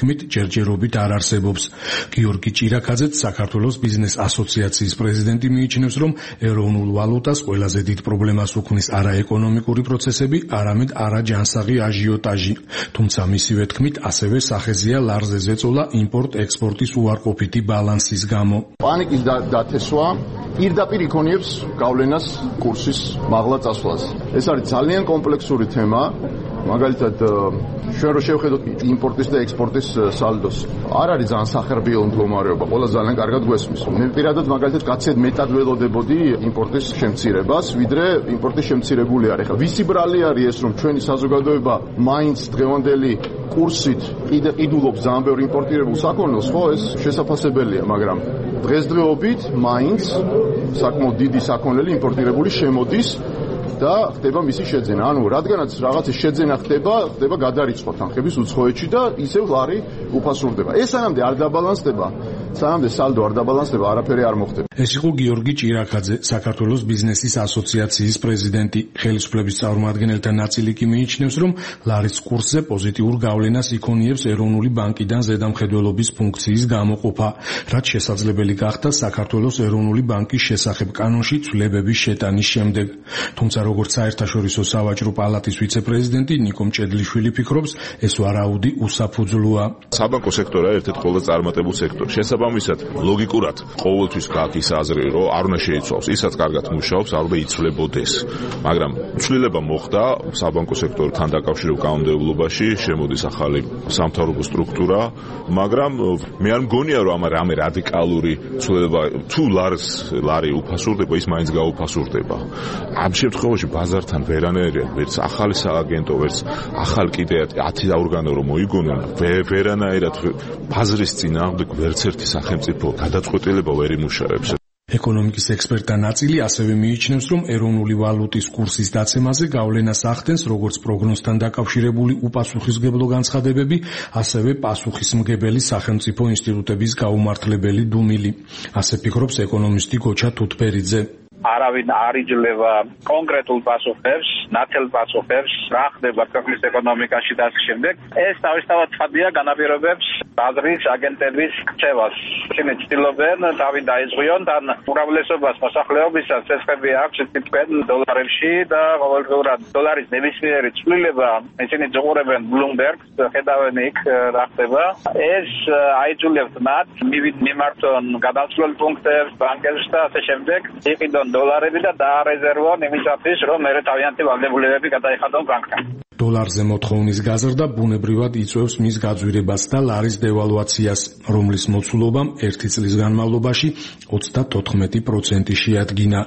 თქმით ჯერჯერობით არ არსებობს. გიორგი ჭირაქაძეც საქართველოს ბიზნეს ასოციაციის პრეზიდენტი მიიჩნევს, რომ ეროვნულ ვალუტას ყველაზე დიდ პრობლემას უქმნის არა ეკონომიკური პროცესები, არამედ არაჯანსაღი აჟიოტაჟი. თუმცა მისივე თქმით, ასევე სახეზეა ლარზე ზეწოლა იმპორტ-ექსპორტის უარყოფითი ბალანსის გამო. პანიკის დათესვა პირდაპირ იქონიებს გავლენას კურსის მაღლა წასვლას. ეს არის ძალიან კომპლექსური თემა. მაგალითად, ჩვენ რო შევხედოთ იმპორტის და ექსპორტის სალდოს, არ არის ძალიან სახერბიელო მდგომარეობა, ყველა ძალიან კარგად გვესმის. მე პირადად მაგალითად კაცად მეტად ველოდებოდი იმპორტის შემცირებას, ვიდრე იმპორტის შემცირებული არის. ხა ვისი ბრალი არის ეს, რომ ჩვენი საზოგადოება მაინც დღევანდელი კურსით კიდე ყიდულობს ძალიან ბევრ იმპორტირებულ საქონელს, ხო, ეს შესაძლებელია, მაგრამ დღესდღეობით მაინც საკმაოდ დიდი საქონელი იმპორტირებული შემოდის და ხდება მისი შეძენა. ანუ რადგანაც რაღაცის შეძენა ხდება, ხდება გადარიცხვა თანხების უცხოეთში და ისევ ლარი უფასურდება. ეს სანამდე არ დაბალანსდება, სანამდე სალდო არ დაბალანსდება, არაფერი არ მოხდება. ეს იყო გიორგი ჭირაქაძე, საქართველოს ბიზნესის ასოციაციის პრეზიდენტი. ხელისუფლების წარმომადგენელთა ნაწილი კი მიიჩნევს, რომ ლარის კურსზე პოზიტიურ გავლენას იქონიებს ეროვნული ბანკიდან ზედამხედველობის ფუნქციის გამოყოფა, რაც შესაძლებელი გახდა საქართველოს ეროვნული ბანკის შესახებ კანონში ცვლილებების შეტანის შემდეგ. თუმცა როგორც საერთაშორისო სავაჭრო პალატის ვიცე-პრეზიდენტი ნიკო მჭედლიშვილი ფიქრობს, ეს ვარაუდი უსაფუძვლოა. საბანკო სექტორია ერთ-ერთი ყველაზე წარმატებულ სექტორი. შესაბამისად, ლოგიკურად ყოველთვის გაქვს ის აზრი, რომ არ უნდა შეიცვალოს, ისაც კარგად მუშაობს, არ უნდა იცვლებოდეს. მაგრამ ცვლილება მოხდა საბანკო სექტორთან დაკავშირებულ კანონმდებლობაში, შემოდის ახალი სამთავრობო სტრუქტურა, მაგრამ მე არ მგონია, რომ ამ რამე რადიკალური ცვლილება თუ ლარს ლარი უფასურდება, ის მაინც გაუფასურდება. ამ შემთხვევაში ბაზართან ვერანაირია, ვერც ახალი სააგენტო, ვერც ახალ კიდე ათი ორგანო რომ მოიგონონ, ვერანაირად ბაზრის წინააღმდეგ ვერც ერთი სახელმწიფო გადაწყვეტილება ვერ იმუშავებს. ეკონომიკის ექსპერტთა ნაწილი ასევე მიიჩნევს, რომ ეროვნული ვალუტის კურსის დაცემაზე გავლენას ახდენს როგორც პროგნოზთან დაკავშირებული უპასუხისმგებლო განცხადებები, ასევე პასუხისმგებელი სახელმწიფო ინსტიტუტების გაუმართლებელი დუმილი. ასე ფიქრობს ეკონომისტი გოჩა თუთბერიძე. არავინ არ იძლევა კონკრეტულ პასუხებს, ნათელ პასუხებს, რა ხდება ქვეყნის ეკონომიკაში და ამ შემდეგ. ეს თავისთავად ცხადია განაპირობებს ბაზრის აგენტების ქცევას. ისინი ცდილობენ თავი დაეძღვიონ და უმრავლესობას მოსახლეობისას წესები აქვს თითქმის დოლარებში და ყოველდღიურად დოლარის ნებისმიერი ცვლილება ისინი ძღურებენ ბლუმბერგს, ხედავენ იქ რა ხდება. ეს აიძულებთ მათ მიმართონ გადასვლელ პუნქტებს, ბანკებს და ასე შემდეგ. იყიდონ დოლარები და დაარეზერვონ იმისათვის, რომ მერე თავიანთი ვალდებულებები გადაიხადონ ბანკთან. დოლარზე მოთხოვნის გაზრდა ბუნებრივად იწვევს მის გაძვირებას და ლარის დევალვაციას, რომლის მოცულობამ ერთი წლის განმავლობაში ოცდათოთხმეტი პროცენტი შეადგინა.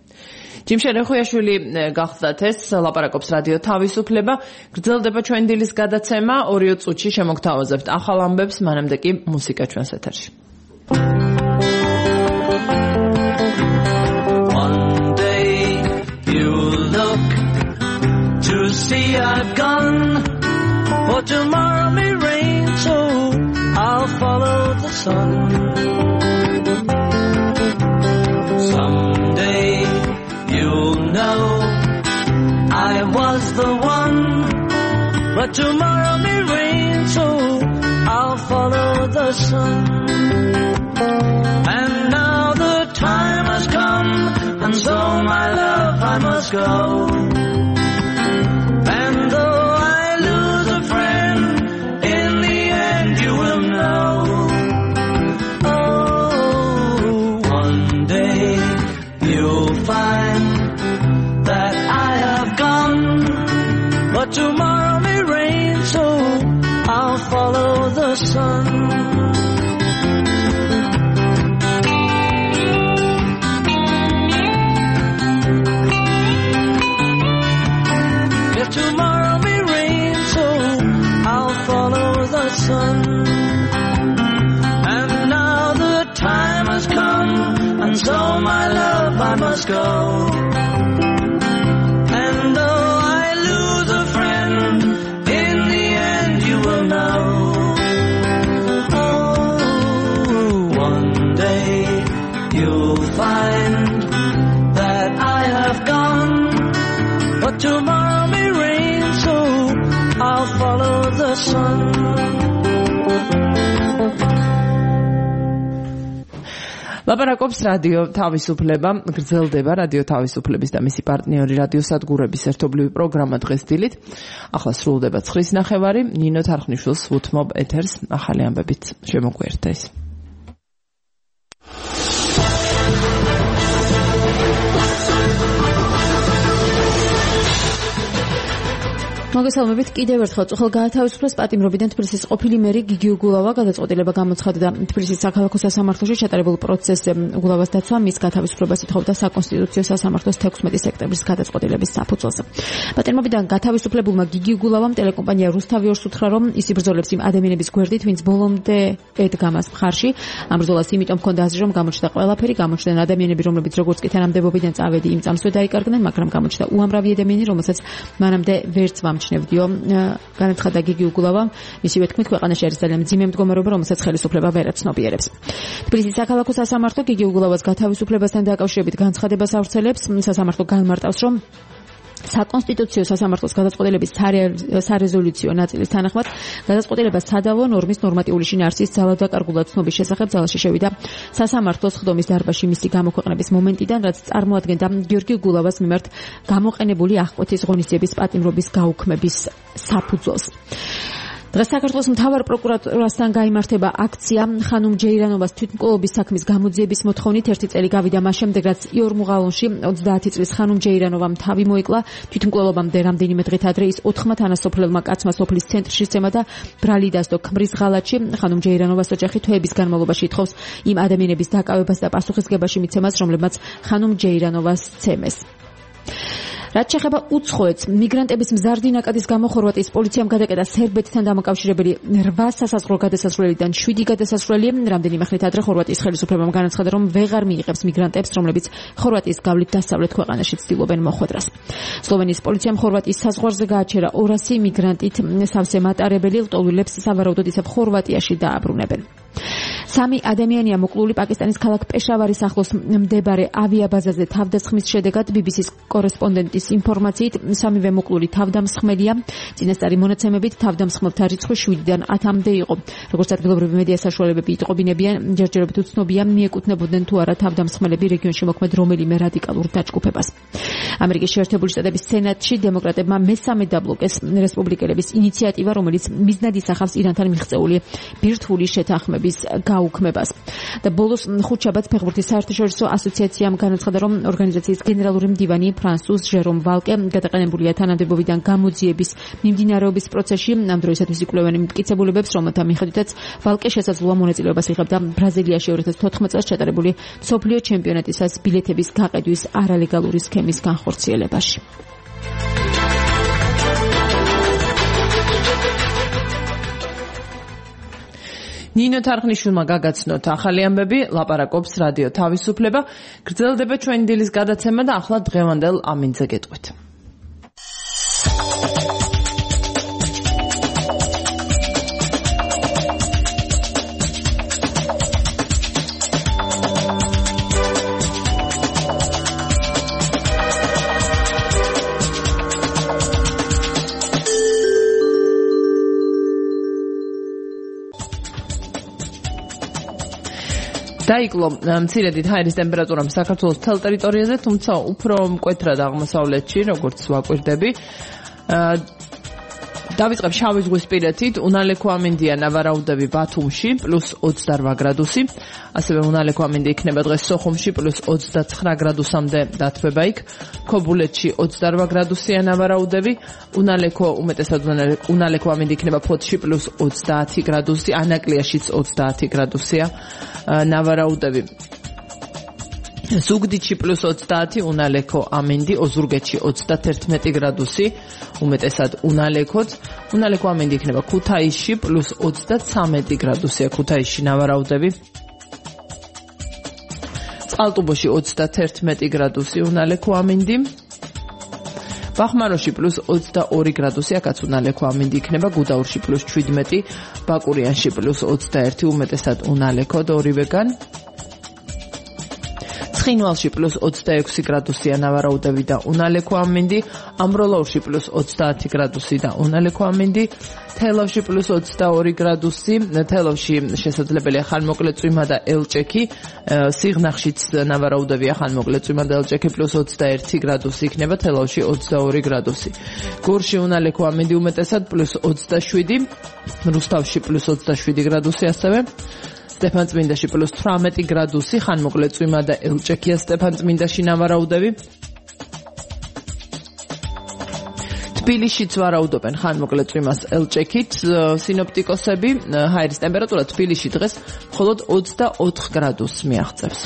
ჯიმშენ რეხუიაშვილი გახლდათ ეს ლაპარაკობს რადიო თავისუფლება. გრძელდება ჩვენ დილის გადაცემა, ორი წუთში შემოგთავაზებთ ახალ ამბებს, მანამდე კი მუსიკა ჩვენს ეთერში. See I've gone, for tomorrow may rain, so I'll follow the sun. Someday you'll know I was the one, but tomorrow may rain, so I'll follow the sun. And now the time has come, and so my love I must go. Tomorrow may rain, so I'll follow the sun. Yeah, tomorrow may rain, so I'll follow the sun. And now the time has come, and so my love I must go. Tomorrow may rain, so I'll follow the sun. ლაპარაკობს რადიო თავისუფლება, გრძელდება რადიო თავისუფლების და მისი პარტნიორი რადიო სადგურების ერთობლივი პროგრამა დღეს დილით. ახლა სრულდება ცხრის ნახევარი, ნინო თარხნიშვილს ვუთმობ ეთერს ახალი ამბებით. შემოგვიერთდა ის. მოგესალმებით კიდევ ერთხელ წუხელ გაათავისუფლეს პატიმრობიდან თბილისის ყოფილი მერი გიგი უგულავა გადაწყვეტილება გამოცხადდა თბილისის საქალაქო სასამართლოში ჩატარებულ პროცესზე უგულავას დაცვა მის გათავისუფლებას ითხოვდა საკონსტიტუციო სასამართლოს თექვსმეტი სექტემბრის გადაწყვეტილების საფუძველზე. პატიმრობიდან გათავისუფლებულმა გიგი უგულავამ ტელეკომპანია რუსთავი ორს უთხრა რომ ის იბრძოლებს იმ ადამიანების გვერდით ვინც ბოლომდე ედგა მას მხარში. ამ ბრძოლას იმიტომ ჰქონდა აზრი რომ გამოჩნდა ყველაფერი, გამოჩნდნენ ადამიანები რომლებიც როგორც კი თანამდებობიდან წავედი იმ წამსვე დაიკარგნენ, მაგრამ გამოჩნდა უამრავი ადამიანი რომელსაც მანამდე ვერც ჩნევდიო განაცხადა გიგი უგულავამ მისივე თქმით ქვეყანაში არის ძალიან მძიმე მდგომარეობა რომელსაც ხელისუფლება ვერ აცნობიერებს. თბილისის საქალაქო სასამართლო გიგი უგულავას გათავისუფლებასთან დაკავშირებით განცხადებას ავრცელებს. სასამართლო განმარტავს რომ საკონსტიტუციო სასამართლოს გადაწყვეტილების სარეზოლუციო ნაწილის თანახმად გადაწყვეტილება სადავო ნორმის ნორმატიული შინაარსის ძალადაკარგულად ცნობის შესახებ ძალაში შევიდა სასამართლოს ხდომის დარბაზში მისი გამოქვეყნების მომენტიდან, რაც წარმოადგენდა გიორგი უგულავას მიმართ გამოყენებული აღკვეთის ღონისძიების პატიმრობის გაუქმების საფუძველს. დღეს საქართველოს მთავარ პროკურატურასთან გაიმართება აქცია ხანუმ ჯეირანოვას თვითმკვლელობის საქმის გამოძიების მოთხოვნით. ერთი წელი გავიდა მას შემდეგ, რაც იორმუღალონში ოცდაათი წლის ხანუმ ჯეირანოვამ თავი მოიკლა. თვითმკვლელობამდე რამდენიმე დღით ადრე ის ოთხმა თანასოფლელმა კაცმა სოფლის ცენტრში სცემა და ბრალი დასდო ქმრის ღალატში. ხანუმ ჯეირანოვას ოჯახი თვეების განმავლობაში ითხოვს იმ ადამიანების დაკავებას და პასუხისგებაში მიცემას, რომლებმაც ხანუმ ჯეირანოვას სცემეს. რაც შეეხება უცხოეთს, მიგრანტების მზარდი ნაკადის გამო ხორვატიის პოლიციამ გადაკეტა სერბეთთან დამაკავშირებელი რვა სასაზღვრო გადასასვლელიდან შვიდი გადასასვლელი. რამდენიმე ხნით ადრე ხორვატიის ხელისუფლებამ განაცხადა, რომ ვეღარ მიიღებს მიგრანტებს, რომლებიც ხორვატიის გავლით დასავლეთ ქვეყანაში ცდილობენ მოხვედრას. სლოვენიის პოლიციამ ხორვატიის საზღვარზე გააჩერა ორასი მიგრანტით სავსე მატარებელი, ლტოლვილებს სავარაუდოდ ისევ ხორვატიაში დააბრუნებენ. სამი ადამიანია მოკლული პაკისტანის ქალაქ პეშავარის ახლოს მდებარე ავიაბაზაზე თავდასხმის შედეგად. ბი ბი სის კორესპონდენტის ინფორმაციით სამივე მოკლული თავდამსხმელია. წინასწარი მონაცემებით თავდამსხმელთა რიცხვი შვიდიდან ათამდე იყო. როგორც ადგილობრივი მედია საშუალებები იტყობინებიან, ჯერჯერობით უცნობია მიეკუთვნებოდნენ თუ არა თავდამსხმელები რეგიონში მოქმედ რომელიმე რადიკალურ დაჯგუფებას. ამერიკის შეერთებული შტატების სენატში დემოკრატებმა მესამე დაბლოკეს რესპუბლიკელების ინიციატივა, რომელიც მიზნად ისახავს ირანთან მიღწეული ბირთვული შეთანხმების გაუქმებას. და ბოლოს ხუთშაბათს ფეხბურთის საერთაშორისო ასოციაციამ განაცხადა, რომ ორგანიზაციის გენერალური მდივანი ფრანსუს ჟერომ ვალკე გადაყენებულია თანამდებობიდან გამოძიების მიმდინარეობის პროცესში. ამ დროისათვის იკვლევენ მტკიცებულებებს, რომელთა მიხედვითაც ვალკე შესაძლოა მონაწილეობას იღებდა ბრაზილიაში ორი ათას თოთხმეტ წელს ჩატარებული მსოფლიო ჩემპიონატისას ბილეთების გაყიდვის არალეგალური სქემის განხორციელებაში. ნინო თარხნიშვილმა გაგაცნოთ ახალი ამბები, ლაპარაკობს რადიო თავისუფლება. გრძელდება ჩვენი დილის გადაცემა და ახლა დღევანდელ ამინდზე გეტყვით. დაიკლო მცირედით ჰაერის ტემპერატურამ საქართველოს მთელ ტერიტორიაზე, თუმცა უფრო მკვეთრად აღმოსავლეთში, როგორც ვაკვირდები. დავიწყებ შავი ზღვისპირეთით, უნალექო ამინდია ნავარაუდები ბათუმში პლუს ოცდარვა გრადუსი, ასევე უნალექო ამინდი იქნება დღეს სოხუმში პლუს ოცდაცხრა გრადუსამდე დათბება იქ, ქობულეთში ოცდარვა გრადუსია ნავარაუდები, უნალექო უმეტესად უნალექო ამინდი იქნება ფოთში პლუს ოცდაათი გრადუსი, ანაკლიაშიც ოცდაათი გრადუსია ნავარაუდები. ზუგდიდში პლუს ოცდაათი, უნალექო ამინდი, ოზურგეთში ოცდათერთმეტი გრადუსი, უმეტესად უნალექოც, უნალექო ამინდი იქნება ქუთაისში პლუს ოცდაცამეტი გრადუსია, ქუთაისში ნავარაუდები. წყალტუბოში ოცდათერთმეტი გრადუსი, უნალექო ამინდი. ბახმაროში პლუს ოცდაორი გრადუსი, აქაც უნალექო ამინდი იქნება, გუდაურში პლუს შვიდმეტი, ბაკურიანში პლუს ოცდაერთი, უმეტესად უნალექო ორივეგან. ცხინვალში პლუს ოცდაექვსი გრადუსია ნავარაუდები და უნალექო ამინდი, ამბროლაურში პლუს ოცდაათი გრადუსი და უნალექო ამინდი, თელავში პლუს ოცდაორი გრადუსი, თელავში შესაძლებელია ხანმოკლე წვიმა და ელჭექი, სიღნაღშიც ნავარაუდებია ხანმოკლე წვიმა და ელჭექი პლუს ოცდაერთი გრადუსი იქნება, თელავში ოცდაორი გრადუსი. გორში უნალექო ამინდი უმეტესად პლუს ოცდაშვიდი, რუსთავში პლუს ოცდაშვიდი გრადუსი ასევე. სტეფანწმინდაში პლუს თვრამეტი გრადუსი, ხანმოკლე წვიმა და ელჭექია სტეფანწმინდაში ნავარაუდები. თბილისშიც ვარაუდობენ ხანმოკლე წვიმას ელჭექით სინოპტიკოსები. ჰაერის ტემპერატურა თბილისში დღეს მხოლოდ ოცდაოთხ გრადუსს მიაღწევს.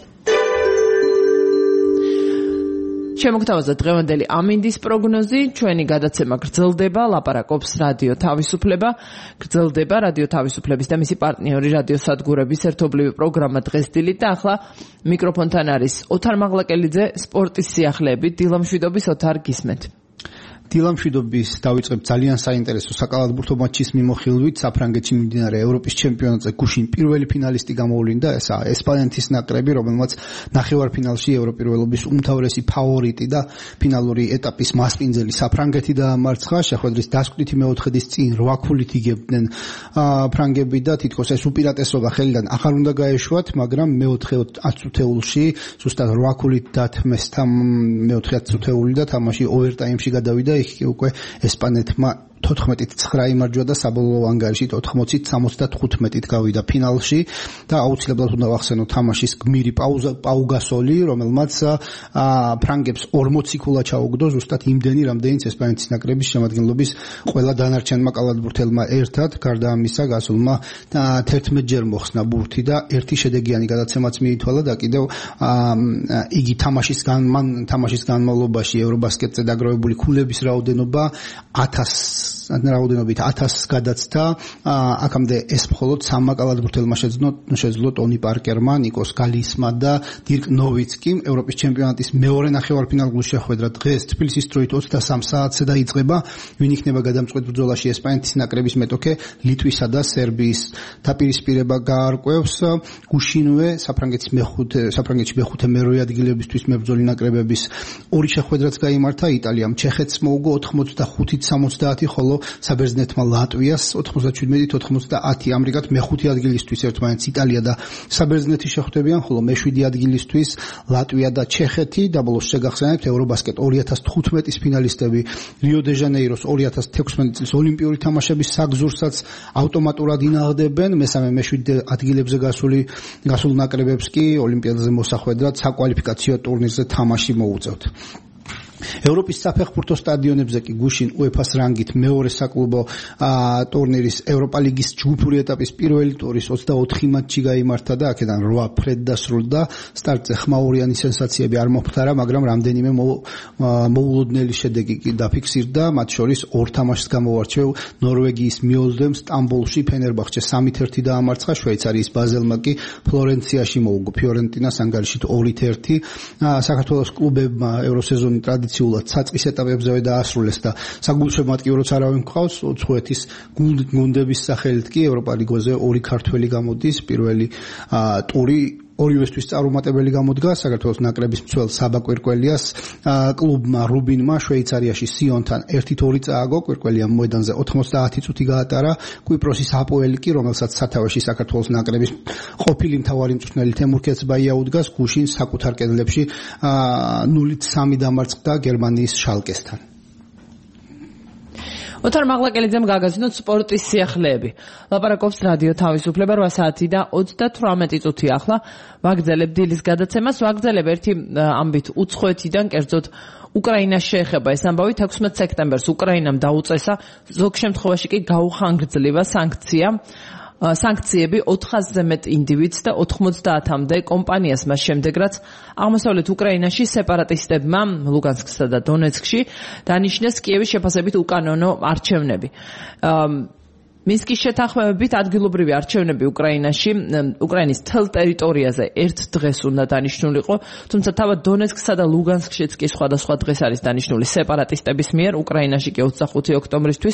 შემოგთავაზა დღევანდელი ამინდის პროგნოზი, ჩვენი გადაცემა გრძელდება, ლაპარაკობს რადიო თავისუფლება, გრძელდება რადიო თავისუფლების და მისი პარტნიორი რადიო სადგურების ერთობლივი პროგრამა დღესდილი და ახლა მიკროფონთან არის ოთარ მაღლაკელიძე, სპორტის სიახლეებით, დილამშვიდობის ოთარ გისმენთ. დილამშვიდობის დავიწყებ ძალიან საინტერესო საკალათბურთო მატჩის მიმოხილვით. საფრანგეთში მიმდინარე ევროპის ჩემპიონატზე გუშინ პირველი ფინალისტი გამოვლინდა, ესაა ესპანეთის ნაკრები, რომელმაც ნახევარფინალში ევროპირველობის უმთავრესი ფავორიტი და ფინალური ეტაპის მასპინძელი საფრანგეთი დაამარცხა. შეხვედრის დასკვნითი მეოთხედის წინ რვა ქულით იგებდნენ ფრანგები და თითქოს ეს უპირატესობა ხელიდან აღარ უნდა გაეშვათ, მაგრამ მეოთხე ათწუთეულში ზუსტად რვა ქულით დათმეს მეოთხე ათწუთეული და თამაში ოვერტაიმში გადავიდა. იქ უკვე ესპანეთმა თოთხმეტით ცხრა იმარჯვა და საბოლოო ანგარიშით ოთხმოცით სამოცდათხუთმეტით გავიდა ფინალში და აუცილებლად უნდა ვახსენო თამაშის გმირი პაუ გასოლი, რომელმაც ფრანგებს ორმოცი ქულა ჩაუგდო, ზუსტად იმდენი, რამდენიც ესპანეთის ნაკრების შემადგენლობის ყველა დანარჩენმა კალათბურთელმა ერთად. გარდა ამისა, გასოლმა თერთმეტჯერ მოხსნა ბურთი და ერთი შედეგიანი გადაცემაც მიითვალა და კიდევ იგი თამაშის თამაშის განმავლობაში ევრობასკეტზე დაგროვებული ქულების რაოდენობა ათასს რაოდენობით ათასს გადაცდა. აქამდე ეს მხოლოდ სამმა კალათბურთელმა შეძლო შეძლო ტონი პარკერმა, ნიკოს გალისმა და დირკ ნოვიცკიმ. ევროპის ჩემპიონატის მეორე ნახევარფინალური შეხვედრა დღეს თბილისის დროით ოცდასამ საათზე დაიწყება. ვინ იქნება გადამწყვეტ ბრძოლაში ესპანეთის ნაკრების მეტოქე ლიტვისა და სერბიის დაპირისპირება გაარკვევს. გუშინვე საფრანგეთის მეხუთე საფრანგეთში მეხუთე მერვე ადგილებისთვის მებრძოლი ნაკრებების ორი შეხვედრაც გაიმართა. იტალიამ ჩეხეთს მოუგო ოთხმოცდახუთით სამოცდაათი, ხოლო საბერძნეთმა ლატვიას ოთხმოცდაჩვიდმეტით ოცდაათი. ამრიგად მეხუთე ადგილისთვის ერთმანეთს იტალია და საბერძნეთი შეხვდებიან, ხოლო მეშვიდე ადგილისთვის ლატვია და ჩეხეთი. და ბოლოს შეგახსენებთ ევრობასკეტ ორი ათას თხუთმეტის ფინალისტები რიო დე ჟანეიროს ორი ათას თექვსმეტი წლის ოლიმპიური თამაშების საგზურსაც ავტომატურად ინახდებენ. მესამე მეშვიდე ადგილებზე გასული გასულ ნაკრებებს კი ოლიმპიადაზე მოსახვედრად საკვალიფიკაციო ტურნირზე თამაში მოუწევთ. ევროპის საფეხბურთო სტადიონებზე კი გუშინ უეფას რანგით მეორე საკლუბო ტურნირის ევროპა ლიგის ჯგუფური ეტაპის პირველი ტურის ოცდაოთხი მატჩი გაიმართა და აქედან რვა ფრედ დასრულდა. სტარტზე ხმაურიანი სენსაციები არ მომხდარა, მაგრამ რამდენიმე მოულოდნელი შედეგი კი დაფიქსირდა. მათ შორის ორ თამაშს გამოვარჩევ ნორვეგიის მიოლდემ სტამბოლში ფენერბახჩე სამით ერთი დაამარცხა, შვეიცარიის ბაზელმა კი ფლორენციაში მოუგო ფიორენტინას ანგარიშით ორით ერთი. საქართველოს კლუბებმა ევროსეზონი ტრადიციულად საწყის ეტაპებზევე დაასრულეს და საგულშემატკივროც როც არავინ გყავს. უცხოეთის გუნდების სახელით კი ევროპა ლიგაზე ორი ქართველი გამოდის. პირველი ტური ორივესთვის წარუმატებელი გამოდგა. საქართველოს ნაკრების მცველ საბა კვირკველიას კლუბმა რუბინმა შვეიცარიაში სიონთან ერთით ორი წააგო. კვირკველიამ მოედანზე ოთხმოცდაათი წუთი გაატარა. კვიპროსის აპოელი კი, რომელსაც სათავეში საქართველოს ნაკრების ყოფილი მთავარი მწვრთნელი თემურ ქეცბაია უდგას, გუშინ საკუთარ კედლებში ნულით სამი დამარცხდა გერმანიის შალკესთან. ოთარ მაღლაკელიძემ გაგაზნოთ სპორტის სიახლეები. ლაპარაკობს რადიო თავისუფლება რვა საათი და ოცდათვრამეტი წუთი ახლა. ვაგრძელებ დილის გადაცემას, ვაგრძელებ ერთი ამბით უცხოეთიდან, კერძოდ უკრაინას შეეხება ეს ამბავი. თექვსმეტ სექტემბერს უკრაინამ დაუწესა, ზოგ შემთხვევაში კი გაუხანგრძლива სანქცია. სანქციები ოთხასზე მეტ ინდივიდს და ოთხმოცდაათამდე კომპანიას მას შემდეგ, რაც აღმოსავლეთ უკრაინაში სეპარატისტებმა ლუგანსკსა და დონეცკში დანიშნეს კიევის შეფასებით უკანონო არჩევნები. მინსკის შეთანხმებებით ადგილობრივი არჩევნები უკრაინაში, უკრაინის მთელ ტერიტორიაზე ერთ დღეს უნდა დანიშნულიყო, თუმცა თავად დონეცკსა და ლუგანსკშიც კი სხვადასხვა დღეს არის დანიშნული სეპარატისტების მიერ, უკრაინაში კი ოცდახუთი ოქტომბრისთვის.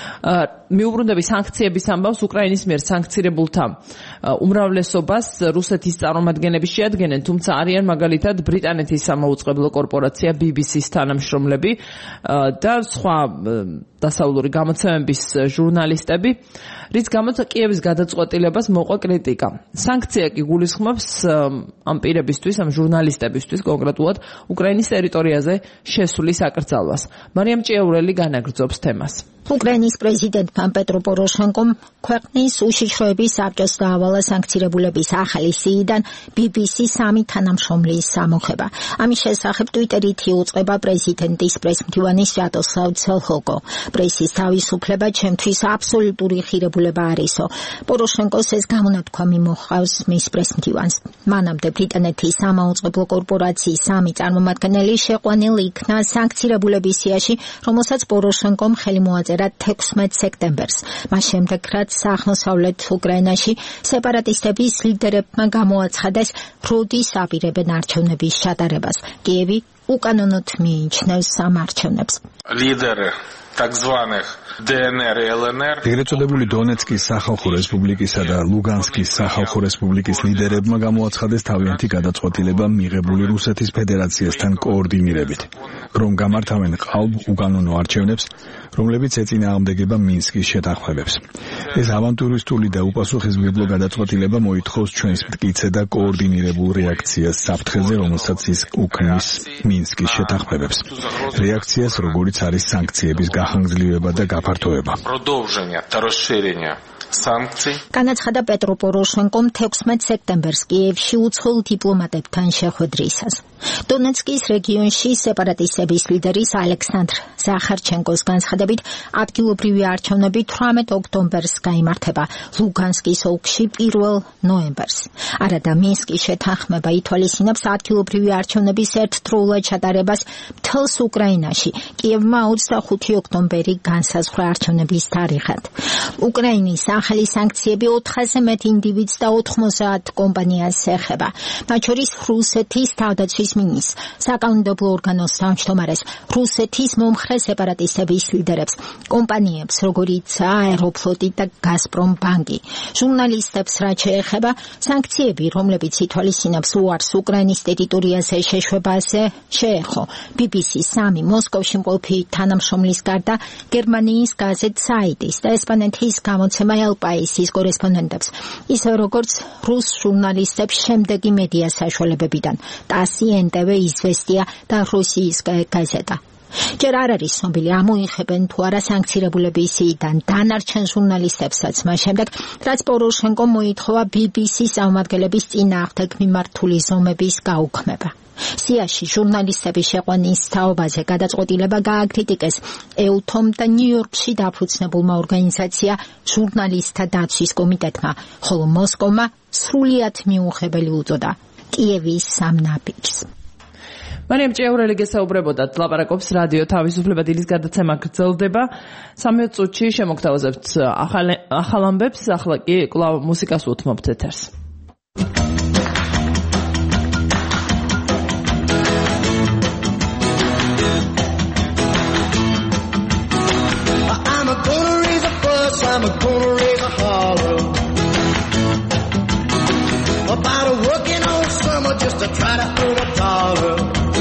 მიუბრუნდები სანქციების ამბავს, უკრაინის მიერ სანქცირებულთა უმრავლესობას რუსეთის წარმომადგენლები შეადგენენ, თუმცა არიან მაგალითად ბრიტანეთის სამაუწყებლო კორპორაცია ბი ბი სის თანამშრომლები და სხვა დასავლური გამოცემების ჟურნალისტები, რის გამოც კიევის გადაწყვეტილებას მოყვა კრიტიკა. სანქცია კი გულისხმობს ამ პირებისთვის, ამ ჟურნალისტებისთვის კონკრეტულად უკრაინის ტერიტორიაზე შესulis აკრძალვას. მარიამ ჭიაურელი განაგრძობს თემას. უკრაინის პრეზიდენტმა პეტრო პოროშენკომ ქვეყნის უშიშროების საბჭოს დაავალა სანქცირებულების ახალი სიიდან ბი ბი სის სამი თანამშრომლის სამოხება. ამის შესახებ ტვიტერით იუწყება პრეზიდენტის პრესმდივანი სვიატოსლავ ცელჰოკო. პრესის თავისუფლება ჩემთვის აბსოლუტური ღირებულება არისო. პოროშენკოს ეს გამონათქვა მიმოჰყავს მის პრესმდივანს. მანამდე ბრიტანეთის სამაუწყებლო კორპორაციის სამი წარმომადგენელი შეყვანილ იქნა სანქცირებულების სიაში, რომელსაც პოროშენკომ ხელი მოაწერა თექვსმეტ სექტემბერს. მას შემდეგ, რაც აღმოსავლეთ უკრაინაში სეპარატისტების ლიდერებმა გამოაცხადეს, როდის აპირებენ არჩევნების ჩატარებას. კიევი უკანონოდ მიიჩნევს ამ არჩევნებს. ლიდერი так званых დე ენ ერ ელ ენ ერ ეგრეთ წოდებული დონეცკის სახალხო რესპუბლიკისა და ლუგანსკის სახალხო რესპუბლიკის ლიდერებმა გამოაცხადეს თავიანთი გადაწყვეტილება მიღებული რუსეთის ფედერაციასთან კოორდინირებით, რომ გამართავენ ყალბ უკანონო არჩევნებს, რომლებიც ეწინააღმდეგება მინსკის შეთანხმებებს. ეს ავანტურისტული და უპასუხისმგებლო გადაწყვეტილება მოითხოვს ჩვენს მტკიცე და კოორდინირებულ რეაქციას საფრთხეზე, რომელსაც ის უქმნის მინსკის შეთანხმებებს. რეაქციას, როგორიც არის სანქციების გახანგრძლივება და გაფართოება. Продолжение და расширение санкций. განაცხადა პეტრო პოროშენკომ თექვსმეტ სექტემბერს კიევში უცხოელ დიპლომატებთან შეხვედრისას. დონეცკის რეგიონში სეპარატისტების ლიდერის ალექსანდრ ზახარჩენკოს განცხადებით, ადგილობრივი არჩევნები თვრამეტ ოქტომბერს გაიმართება, ლუგანსკის ოლქში პირველ ნოემბერს. არადა მინსკის შეთანხმება ითვალისწინებს ადგილობრივი არჩევნების ერთდროულად ჩატარებას მთელს უკრაინაში. კიევმა ოცდახუთი ოქტომბერი განსაზღვრა არჩევნების თარიღად. უკრაინის ახალი სანქციები ოთხასზე მეტ ინდივიდს და ოთხმოცდაათ კომპანიას ეხება. მათ შორის რუსეთის თავდაცვის მინისტრს, საკანონმდებლო ორგანოს თავმჯდომარეს, რუსეთის მომხრე სეპარატისტების ლიდერებს, კომპანიებს, როგორიც აეროფლოტი და გაზპრომ ბანკი. ჟურნალისტებს რაც შეეხება, სანქციები, რომლებიც ითვალისწინებს უარს უკრაინის ტერიტორიაზე შეშვებაზე, შეეხო ბი ბი სის სამი მოსკოვში მყოფი თანამშრომლის გარდა გერმანიის გაზეთ საიტის და ესპანეთის გამოცემა ელ პაისის კორესპონდენტებს, ისე როგორც რუს ჟურნალისტებს შემდეგი მედია საშუალებებიდან ტასი, ენ ტე ვე, იზვესტია და რუსიისკაია გაზეტა. ჯერ არ არის ცნობილი ამოიღებენ თუ არა სანქცირებულების სიიდან დანარჩენ ჟურნალისტებსაც მას შემდეგ, რაც პოროშენკომ მოითხოვა ბი ბი სის წარმომადგენლების წინააღმდეგ მიმართული ზომების გაუქმება. სიაში ჟურნალისტების შეყვანის თაობაზე გადაწყვეტილება გააკრიტიკეს ეუთომ და ნიუ-იორკში დაფუძნებულმა ორგანიზაცია ჟურნალისტთა დაცვის კომიტეტმა, ხოლო მოსკოვმა სრულიად მიუღებელი უწოდა კიევის სამნაბიჯს. მარიამ ჭიაურელი გესაუბრებოდათ, ლაპარაკობს რადიო თავისუფლება, დილის გადაცემა გრძელდება. სამი წუთში შემოგთავაზებთ ახალ ამბებს, ახლა კი კვლავ მუსიკას უთმობთ ეთერს. I'm gonna raise a holler about a working all summer just to try to earn a dollar.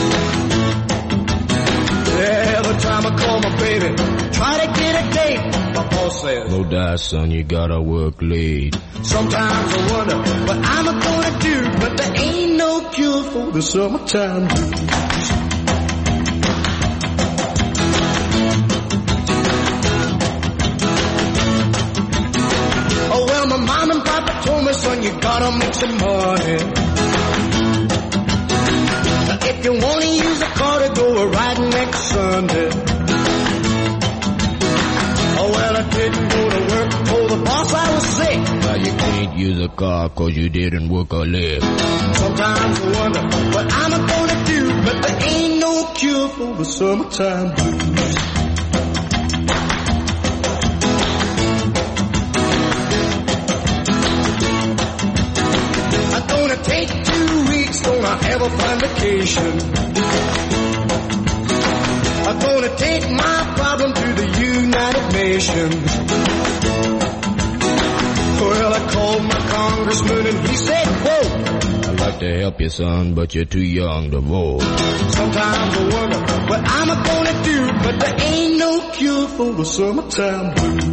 Every time I call my baby, try to get a date, my boss says, "No die, son, you gotta work late." Sometimes I wonder what I'm gonna do, but there ain't no cure for the summertime blues. Mom and Papa told me, son, you gotta make some money. If you wanna use a car to go a ride next Sunday. Oh, well, I didn't go to work, told the boss I was sick. Now you can't use a car cause you didn't work or live. Sometimes I wonder what I'm gonna do, but there ain't no cure for the summertime blues. have a fun vacation. I'm gonna take my problem to the United Nations. Well, I called my congressman and he said, whoa, I'd like to help you, son, but you're too young to vote. Sometimes I wonder what I'm gonna do, but there ain't no cure for the summertime blues.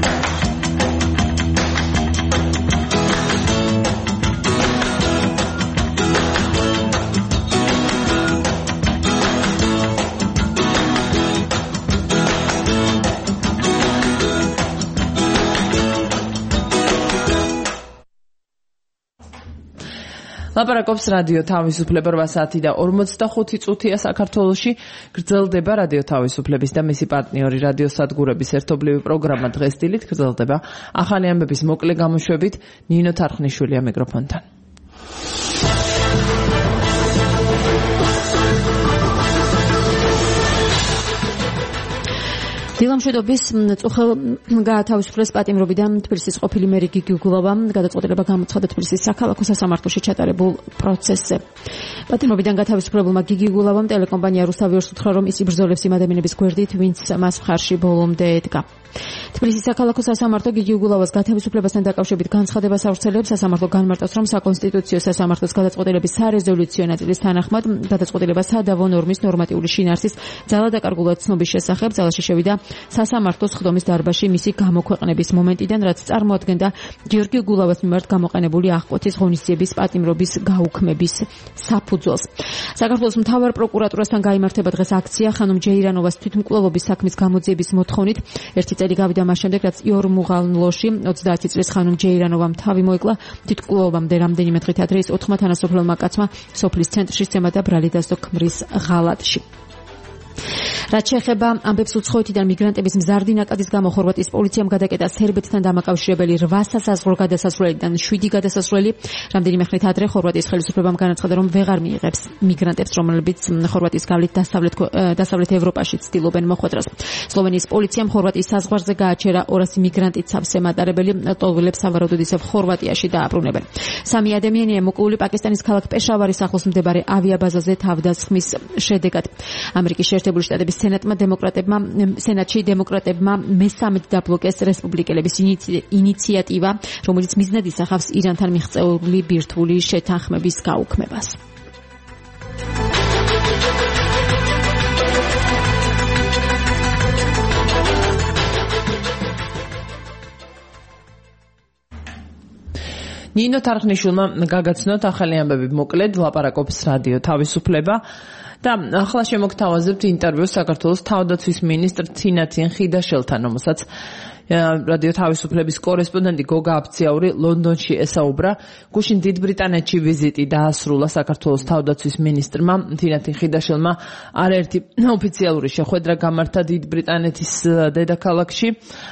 ლაპარაკობს რადიო თავისუფლება რვა საათი და ორმოცდახუთი წუთია საქართველოში. გრძელდება რადიო თავისუფლების და მისი პარტნიორი რადიო სადგურების ერთობლივი პროგრამა დღეს დილით. გრძელდება ახალი ამბების მოკლე გამოშვებით. ნინო თარხნიშვილია მიკროფონთან. დილამშვიდობის წუხელ გაათავისუფლეს პატიმრობიდან თბილისის ყოფილი მერი გიგი უგულავა გადაწყვეტილება გამოცხადა თბილისის საქალაქო სასამართლოში ჩატარებულ პროცესზე. პატიმრობიდან გათავისუფლებულმა გიგი უგულავამ ტელეკომპანია რუსთავი უთხრა, რომ ის იბრძოლებს იმ ადამიანების გვერდით, ვინც მას მხარში ბოლომდე ედგა. თბილისის საქალაქო სასამართლო გიგი უგულავას გათავისუფლებასთან დაკავშირებით განცხადებას ავრცელებს. სასამართლო განმარტავს, რომ საკონსტიტუციო სასამართლოს გადაწყვეტილების სარეზოლუციო ნაწილის თანახმად გადაწყვეტილება სადავო ნორმის ნორმატიული შინაარსის ძალადაკარგულად ცნობის შესახებ ძალაში შევიდა სასამართლოს ხდომის დარბაზში მისი გამოქვეყნების მომენტიდან, რაც წარმოადგენდა გიორგი უგულავას მიმართ გამოყენებული აღკვეთის ღონისძიების პატიმრობის გაუქმების საფუძველს. საქართველოს მთავარ პროკურატურასთან გაიმართება დღეს აქცია ხანუმ ჯეირანოვას თვითმკვლელობის საქმის გამოძიების მოთხოვნით. ერთი წელი გავიდა მას შემდეგ, რაც იორმუღალნლოში ოცდაათი წლის ხანუმ ჯეირანოვამ თავი მოიკლა. თვითმკვლელობამდე რამდენიმე დღით ადრე ის ოთხმა თანასოფლელმა კაცმა სოფლის ცენტრში სცემა და ბრალი დასდო ქმრის ღალატში. რაც შეეხება ამბებს უცხოეთიდან მიგრანტების მზარდი ნაკადის გამო ხორვატიის პოლიციამ გადაკეტა სერბეთთან დამაკავშირებელი რვა სასაზღვრო გადასასვლელიდან შვიდი გადასასვლელი. რამდენიმე ხნით ადრე ხორვატიის ხელისუფლებამ განაცხადა, რომ ვეღარ მიიღებს მიგრანტებს, რომლებიც ხორვატიის გავლით დასავლეთ დასავლეთ ევროპაში ცდილობენ მოხვედრას. სლოვენიის პოლიციამ ხორვატიის საზღვარზე გააჩერა ორასი მიგრანტი ცავსე მატარებელი, ტოლვილებს სავარაუდოდ ისევ ხორვატიაში დააბრუნებენ. სამი ადამიანია მოკვლეული პაკისტანის ქალაქ პეშავარის ახლოს მდებარე ავიაბაზაზე თავდასხმის შედეგად. ამერიკის შეერთებული შტატების სენატმა დემოკრატებმა სენატში დემოკრატებმა მესამედ დაბლოკეს რესპუბლიკელების ინიციატივა, რომელიც მიზნად ისახავს ირანთან მიღწეული ბირთვული შეთანხმების გაუქმებას. ნინო თარხნიშვილმა გაგაცნოთ ახალი ამბები მოკლედ. ლაპარაკობს რადიო თავისუფლება და ახლა შემოგთავაზებთ ინტერვიუს საქართველოს თავდაცვის მინისტრ თინათინ ხიდაშელთან, რომელსაც რადიო თავისუფლების კორესპონდენტი გოგა აბციაური ლონდონში ესაუბრა. გუშინ დიდ ბრიტანეთში ვიზიტი დაასრულა საქართველოს თავდაცვის მინისტრმა თინათინ ხიდაშელმა. არაერთი ოფიციალური შეხვედრა გამართა დიდ ბრიტანეთის დედაქალაქში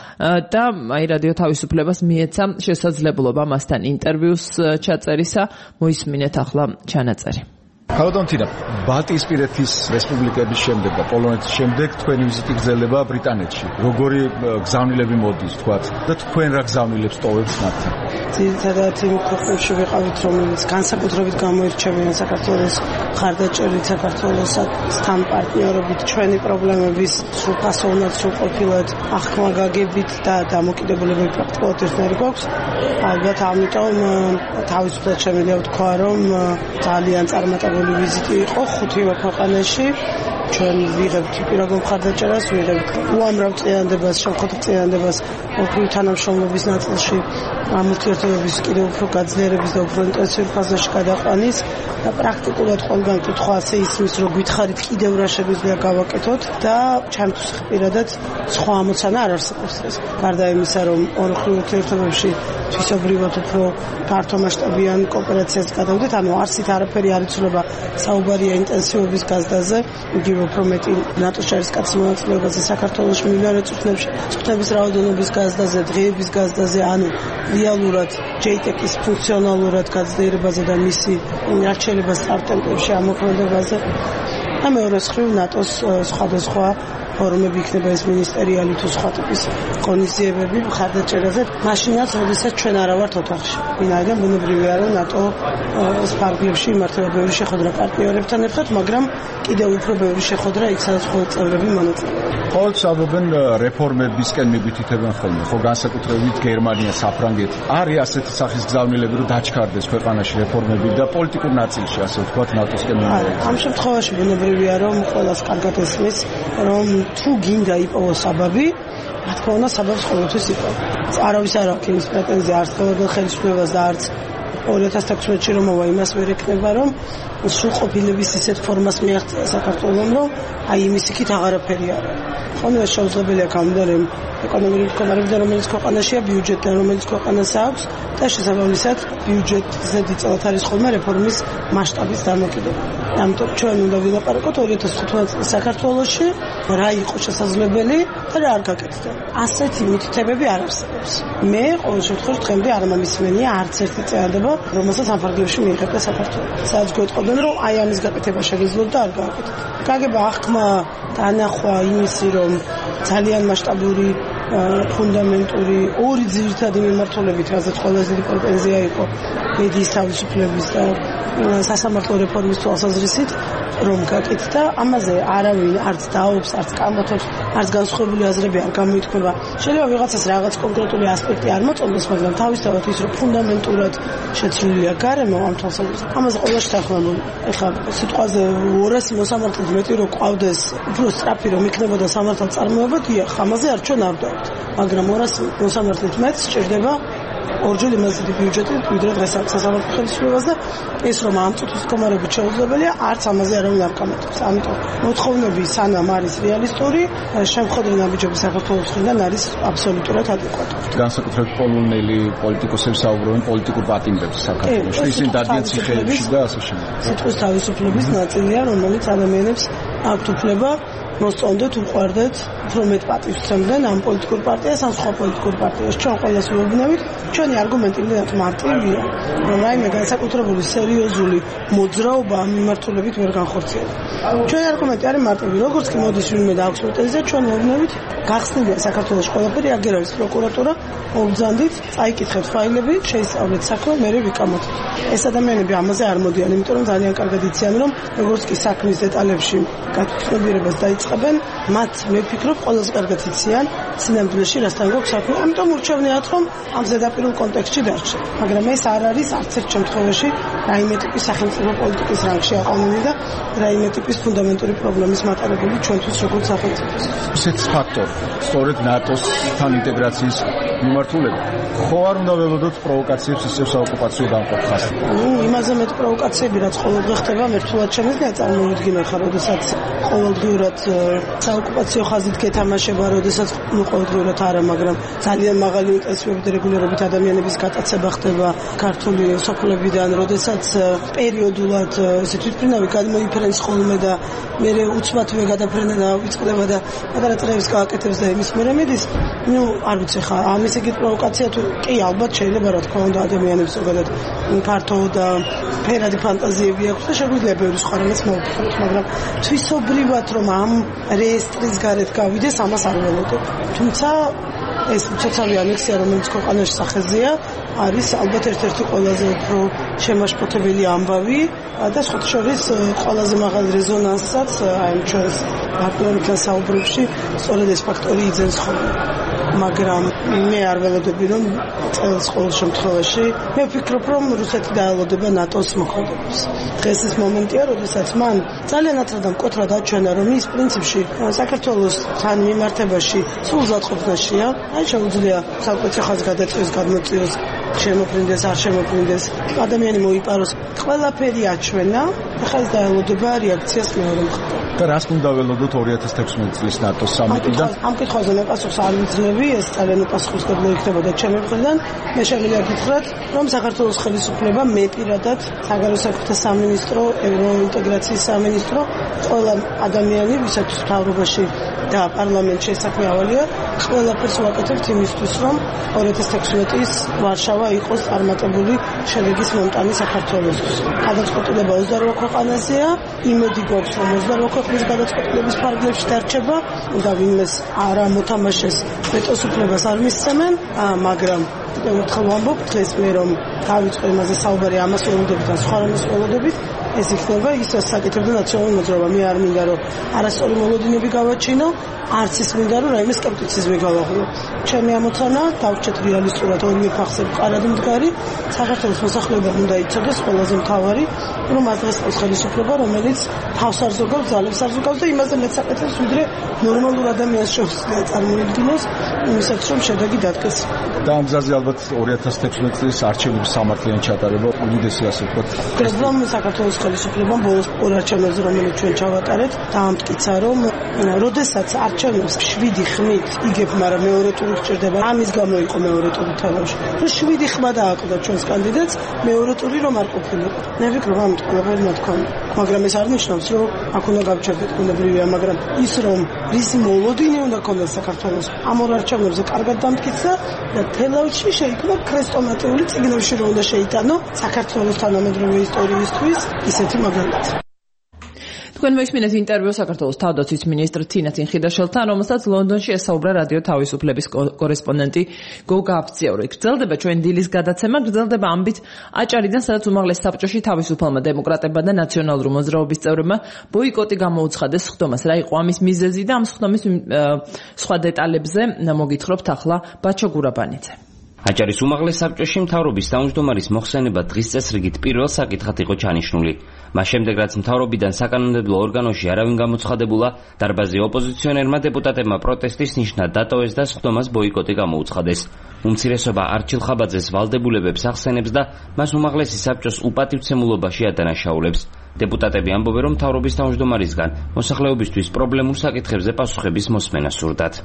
და აი რადიო თავისუფლებას მიეცა შესაძლებლობა მასთან ინტერვიუს ჩაწერისა. მოისმინეთ ახლა ჩანაწერი. ხალხონთინა ბალტიისპირეთის რესპუბლიკების შემდეგ და პოლონეთის შემდეგ თქვენი ვიზიტი გრძელდება ბრიტანეთში. როგორი გზავნილები მოდის თქვათ და თქვენ რა გზავნილებს ტოვებთ მათთან? ძირითადად იმ ქვეყნებში ვიყავით, რომელიც განსაკუთრებით გამოირჩევიან საქართველოს მხარდაჭერით, საქართველოსთან პარტნიორობით, ჩვენი პრობლემების სრულფასოვნად, სრულყოფილად ახმა გაგებით და დამოკიდებულებები პრაქტიკულად ერთნაირი გვაქვს. ალბათ ამიტომ თავისუფლად შემიძლია ვთქვა, რომ ძალიან წარმატებული ვიზიტი იყო ხუთივე ქვეყანაში. ჩვენ ვიღებთ პიროგულ მხარდაჭერას, ვიღებთ უამრავ წინადებას, შემხოთი წინადებას ოქროთი თანამშრომლობის ნაწილში ამ ურთიერთობების კიდევ უფრო გაძლიერების და უფრო ინტენსიურ ფაზაში გადაყვანის და პრაქტიკულად ყველგან კითხვა ასე ისმის, რომ გითხარით კიდევ რა შეგვიძლია გავაკეთოთ და ჩემთვის პირადად სხვა ამოცანა არ არსებობს ეს. გარდა იმისა, რომ ორი ურთიერთობებში თვისობრივად უფრო ფართო მასშტაბიან კოოპერაციას გადავდეთ, ანუ არსით არაფერი არ იცვლება საუბარია ინტენსივობის გაზდაზე, იგივე უფრო მეტი ნატოს ჯარისკაცის მონაწილეობაზე საქართველოს მიმდინარე წვრთნებში, წვრთნების რაოდენობის გაზდაზე, დღეების გაზდაზე, ანუ რეალურად ჯეიტეკის ფუნქციონალურად გაძლიერებაზე და მისი არჩევლებას სტარტ-ტემპებში ამოქმედებაზე. და მეორე მხრივ ნატოს სხვადასხვა ფორუმები იქნება ეს მინისტერიალი თუ სხვა ტიპის ღონისძიებები მხარდაჭერაზე, მაშინაც, როდესაც ჩვენ არა ვართ ოთახში. ვინაიდან ბუნებრივია, რომ ნატო სპარგლებში იმართება ბევრი შეხვედრა პარტნიორებთან ერთად, მაგრამ კიდევ უფრო ბევრი შეხვედრა იქ, სადაც მხოლოდ წევრები მონაწილეობენ. ყოველთვის ამბობენ რეფორმებისკენ მიგვითითებენ ხოლმე, ხო განსაკუთრებით გერმანია, საფრანგეთი. არის ასეთი სახის გზავნილები, რომ დაჩქარდეს ქვეყანაში რეფორმები და პოლიტიკურ ნაწილში, ასე ვთქვათ, ნატოსკენ მომავალ. ამ შემთხვევაში ბუნებრივია, რომ ყველას კარგად ესმის, რომ თუ გინდა იპოვოს საბაბი, რა თქმა უნდა, საბაბს ყოველთვის იპოვო. არავის არ აქვს იმის პრეტენზია არც ყოველდღიურ ხელისუფლებას და არც ორი ათას თექვსმეტში რომ მოვა იმას ვერ ექნება, რომ სრულყოფილების ისეთ ფორმას მიაღწია საქართველოს, რომ აი იმის იქით აღარაფერი არ არის. ხოლმე შეუძლებელია გამოდარემ ეკონომიკური მდგომარეობა, რომელიც ქვეყანაშია, ბიუჯეტი, რომელიც ქვეყანას აქვს და შესაბამისად ბიუჯეტზე დიდწილად არის ხოლმე რეფორმის მასშტაბის დამოკიდება. ამიტომ ჩვენ უნდა ვილაპარაკოთ ორი ათას თხუთმეტ წლის საქართველოში რა იყო შესაძლებელი და რა არ გაკეთდა. ასეთი მითითებები არ არსებობს. მე ყოველ შემთხვევაში დღემდე არ მომისმენია არც ერთი წეადება, რომელსაც ამ ფარგლებში მიიღებდა საქართველო. სადაც გვეტყობენ, რომ აი ამის გაკეთება შეგიძლიათ და არ გააკეთეთ. გაგება აღქმა დანახვა იმისი, რომ ძალიან მასშტაბური ფუნდამენტური ორი ძირითადი მიმართულებით, რაზეც ყველაზე დიდი პრეტენზია იყო მედიის თავისუფლების და სასამართლო რეფორმის თვალსაზრისით, რომ გაკეთდა, ამაზე არავინ არც დაობს, არც კამათობს, არც განსხვავებული აზრები არ გამოითქმება. შეიძლება ვიღაცას რაღაც კონკრეტული ასპექტი არ მოწონდეს, მაგრამ თავისთავად ის, რომ ფუნდამენტურად შეცვლილია გარემო ამ თვალსაზრისით, ამაზე ყველა შეთანხმებული. ეხლა სიტყვაზე ორასი მოსამართლედ მეტი რომ ყავდეს, უფრო სწრაფი რომ იქნებოდა სამართალ წარმოება, დიახ, ამაზე არ ჩვენ არ დავთ. მაგრამ ორასი მოსამართლედ მეტ სჭირდება ორჯერ იმაზე დიდი ბიუჯეტი, ვიდრე დღეს აქვს სასამართლო ხელისუფლებას და ეს რომ ამ წუთის მდგომარეობით შეუძლებელია, არც ამაზე არავინ არ კამათობს. ამიტომ მოთხოვნები სანამ არის რეალისტური, შემხედრე ნაბიჯები საქართველოს მხრიდან არის აბსოლუტურად ადეკვატური. განსაკუთრებით პოლონელი პოლიტიკოსები საუბრობენ პოლიტიკურ პატიმრებს საქართველოში, ისინი დადიან ციხეებში და ასე შემდეგ. სიტყვის თავისუფლების ნაწილია, რომელიც ადამიანებს აქვთ უფლება მოსწონდეთ, უყვარდეთ, უფრო მეტ პატივს სცემდნენ ამ პოლიტიკურ პარტიას, ამ სხვა პოლიტიკურ პარტიას. ჩვენ ყველას ვეუბნებით, ჩვენი არგუმენტი იმდენად მარტივია, რომ რაიმე განსაკუთრებული სერიოზული მოძრაობა ამ მიმართულებით ვერ განხორციელდება. ჩვენი არგუმენტი არის მარტივი, როგორც კი მოდის ვინმე და აქვს პრეტენზია, ჩვენ ვეუბნებით, გახსნილია საქართველოს ყველაფერი, აგერ არის პროკურატურა, მოვბრძანდით, წაიკითხეთ ფაილები, შეისწავლეთ საქმე, მერე ვიკამოთ. ეს ადამიანები ამაზე არ მოდიან, იმიტომ რომ ძალიან კარგად იციან, რომ როგორც კი საქმის დეტალებში გათვალისწინებიერებას დაიწყებენ, მათ მე ვფიქრობ, ყველაზე კარგად იციან სინამდვილეში რასთან გვაქვს საქმე. ამიტომ ურჩევნიათ, რომ ამ ზედაპირულ კონტექსტში დარჩენ. მაგრამ ეს არ არის არც ერთ შემთხვევაში რაიმე ტიპის სახელმწიფო პოლიტიკის რანგში აყვანილი და რაიმე ტიპის ფუნდამენტური პრობლემის მატარებელი ჩვენთვის როგორც სახელმწიფოს. ისეთ ფაქტორი, სწორედ ნატოსთან ინტეგრაციის მიმართულება. ხო არ უნდა ველოდოთ პროვოკაციებს ისევ საოკუპაციო დამყოფხას? ნუ იმაზე მეტ პროვოკაციები რაც ყოველდღე ხდება, მე რთულად შემიძლია წარმოვიდგინო ხარ, როდესაც ყოველდღიურად საოკუპაციო ხაზით გეთამაშება, როდესაც ნუ ყოველდღიურად არა, მაგრამ ძალიან მაღალი ინტენსივობით და რეგულარობით ადამიანების გატაცება ხდება ქართული სოფლებიდან, როდესაც პერიოდულად ესე თვითმფრინავი გადმოიფრენს ხოლმე და მე უცბათვე გადაფრენა და ვიწყდება და პატარა წრეებს გააკეთებს და იმის მერე მიდის. ნუ არ ვიცი ხა, ამის ეგეთ პროვოკაცია თუ კი ალბათ შეიძლება რა თქმა უნდა ადამიანებს ზოგადად ფართო და ფერადი ფანტაზიები აქვს და შეგვიძლია ბევრი სხვა რამეს მოვფიქროთ, მაგრამ თვისობრივად რომ ამ რეესტრის გარეთ გავიდეს, ამას არ ველოდებ. თუმცა ეს ცოცხალი ანექსია, რომელიც ქვეყანაში სახეზეა, არის ალბათ ერთ-ერთი ყველაზე უფრო შემაშფოთებელი ამბავი და სხვათა შორის ყველაზე მაღალ რეზონანსსაც აი ჩვენს პარტნიორებთან საუბრებში სწორედ ეს ფაქტორი იძენს ხოლმე. მაგრამ მე არ ველოდები რომ წელს ყოველ შემთხვევაში მე ვფიქრობ რომ რუსეთი დაელოდება ნატოს მოქმედებას. დღეს ის მომენტია, როდესაც მან ძალიან ათრად მკვეთრად აჩვენა რომ ის პრინციპში საქართველოსთან მიმართებაში სულ ზადყოფნაშია. აი შეუძლია საკუთარ ხაზს გადაწყვეტს, გადმოწიოს, შემოფრინდეს, არ შემოფრინდეს, ადამიანი მოიპაროს. ყველაფერი აჩვენა, ახლა ის დაელოდება რეაქციას მეორე მხრიდან. და რას უნდა ველოდოთ ორი ათას თექვსმეტი წლის ნატოს სამიტიდან? ამ კითხვაზე მე პასუხს არ ვიძლევი, ეს ძალიან უპასუხისმგებლო იქნებოდა ჩემი მხრიდან. მე შემიძლია გითხრათ, რომ საქართველოს ხელისუფლება მე პირადად, საგარეო საქმეთა სამინისტრო, ევროინტეგრაციის სამინისტრო, ყველა ადამიანი, ვისაც მთავრობაში და პარლამენტში საქმე ავალია, ყველაფერს ვაკეთებთ იმისთვის, რომ ორი ათას თექვსმეტი წლის ვარშავა იყოს წარმატებული შედეგის მომტანი საქართველოსთვის. გადაწყვეტილება ოცდაორ ქვეყანაზეა, იმედი გვაქვს, რომ ოცდაორ ქვეყნის გადაწყვეტილების ფარგლებში დარჩება და ვინმეს არ მოთამაშეს ვეტოს უფლებას არ მისცემენ, მაგრამ ერთხელ ვამბობ დღეს მე რომ დავიწყო იმაზე საუბარი ამას ველოდებით და სხვა რამის ველოდებით, ეს იქნება ის საკითხებზე ნაციონალური მოძრაობა. მე არ მინდა რომ არასწორი მოლოდინები გავაჩინო, არც ის მინდა რომ რაიმე სკეპტიციზმი გავაღვიო. ჩემი ამოცანა დავჭეთ რეალისტურად ორივე ფახზე მყარად მდგარი, საქართველოს მოსახლეობამ უნდა იცოდეს ყველაზე მთავარი, რომ მას დღესდღეობით ხელისუფლება, რომელიც თავს არ ზოგავს, ძალებს არ ზოგავს და იმაზე მეც აკეთებს, ვიდრე ნორმალურ ადამიანს შეუძლია წარმოიდგინოს, იმისაც რომ შედეგი დადგეს. და ამ გზაზე ალბათ ორი ათას თექვსმეტი წლის არჩევნების სამართლიანი ჩატარება უდიდესი ასე ვთქვათ. დღესდღეობით საქართველოს ხელისუფლებამ ბოლოს ორ არჩევნებზე რომელიც ჩვენ ჩავატარეთ, დაამტკიცა რომ როდესაც არჩევნებს შვიდი ხმით იგებ, მაგრამ მეორე ტური გჭირდება. ამის გამო იყო მეორე ტური თამაში. რომ შვიდი ხმა დააკლდა ჩვენს კანდიდატს, მეორე ტური რომ არ ყოფილიყო. მე ვფიქრობ, ამით ყველაფერი ნათქვამია. მაგრამ ეს არ ნიშნავს, რომ აქ უნდა გავჩერდეთ უნებრივია, მაგრამ ის რომ რისი მოლოდინი უნდა ქონდეს საქართველოს ამ ორ არჩევნებზე კარგად დამტკიცა და თელავში შეიქმნა ქრესტომატიული წიგნებში რომ უნდა შეიტანო საქართველოს თანამედროვე ისტორიისთვის ისეთი მაგალითი. თქვენ მოისმინეთ ინტერვიუ საქართველოს თავდაცვის მინისტრ თინა წინხიდაშვილთან, რომელსაც ლონდონში ესაუბრა რადიო თავისუფლების კორესპონდენტი გოგა აფციაური. გრძელდება ჩვენ დილის გადაცემა, გრძელდება ამბით აჭარიდან, სადაც უმაღლეს საბჭოში თავისუფალმა დემოკრატებმა და ნაციონალური მოძრაობის წევრებმა ბოიკოტი გამოუცხადეს სხდომას. რა იყო ამის მიზეზი და ამ სხდომის სხვა დეტალებზე მოგითხრობთ ახლა ბაჩო გურაბანიძე. აჭარის უმაღლეს საბჭოში მთავრობის თავმჯდომარის მოხსენება დღის წესრიგით პირველ საკითხად იყო ჩანიშნული. მას შემდეგ რაც მთავრობიდან საკანონმდებლო ორგანოში არავინ გამოცხადებულა, დარბაზი ოპოზიციონერმა დეპუტატებმა პროტესტის ნიშნად დატოვეს და სხდომას ბოიკოტი გამოუცხადეს. უმცირესობა არჩილ ხაბაძეს ვალდებულებებს ახსენებს და მას უმაღლესი საბჭოს უპატივცემულობაში ადანაშაულებს. დეპუტატები ამბობენ, რომ მთავრობის თავმჯდომარისგან მოსახლეობისთვის პრობლემურ საკითხებზე პასუხების მოსმენა სურდათ.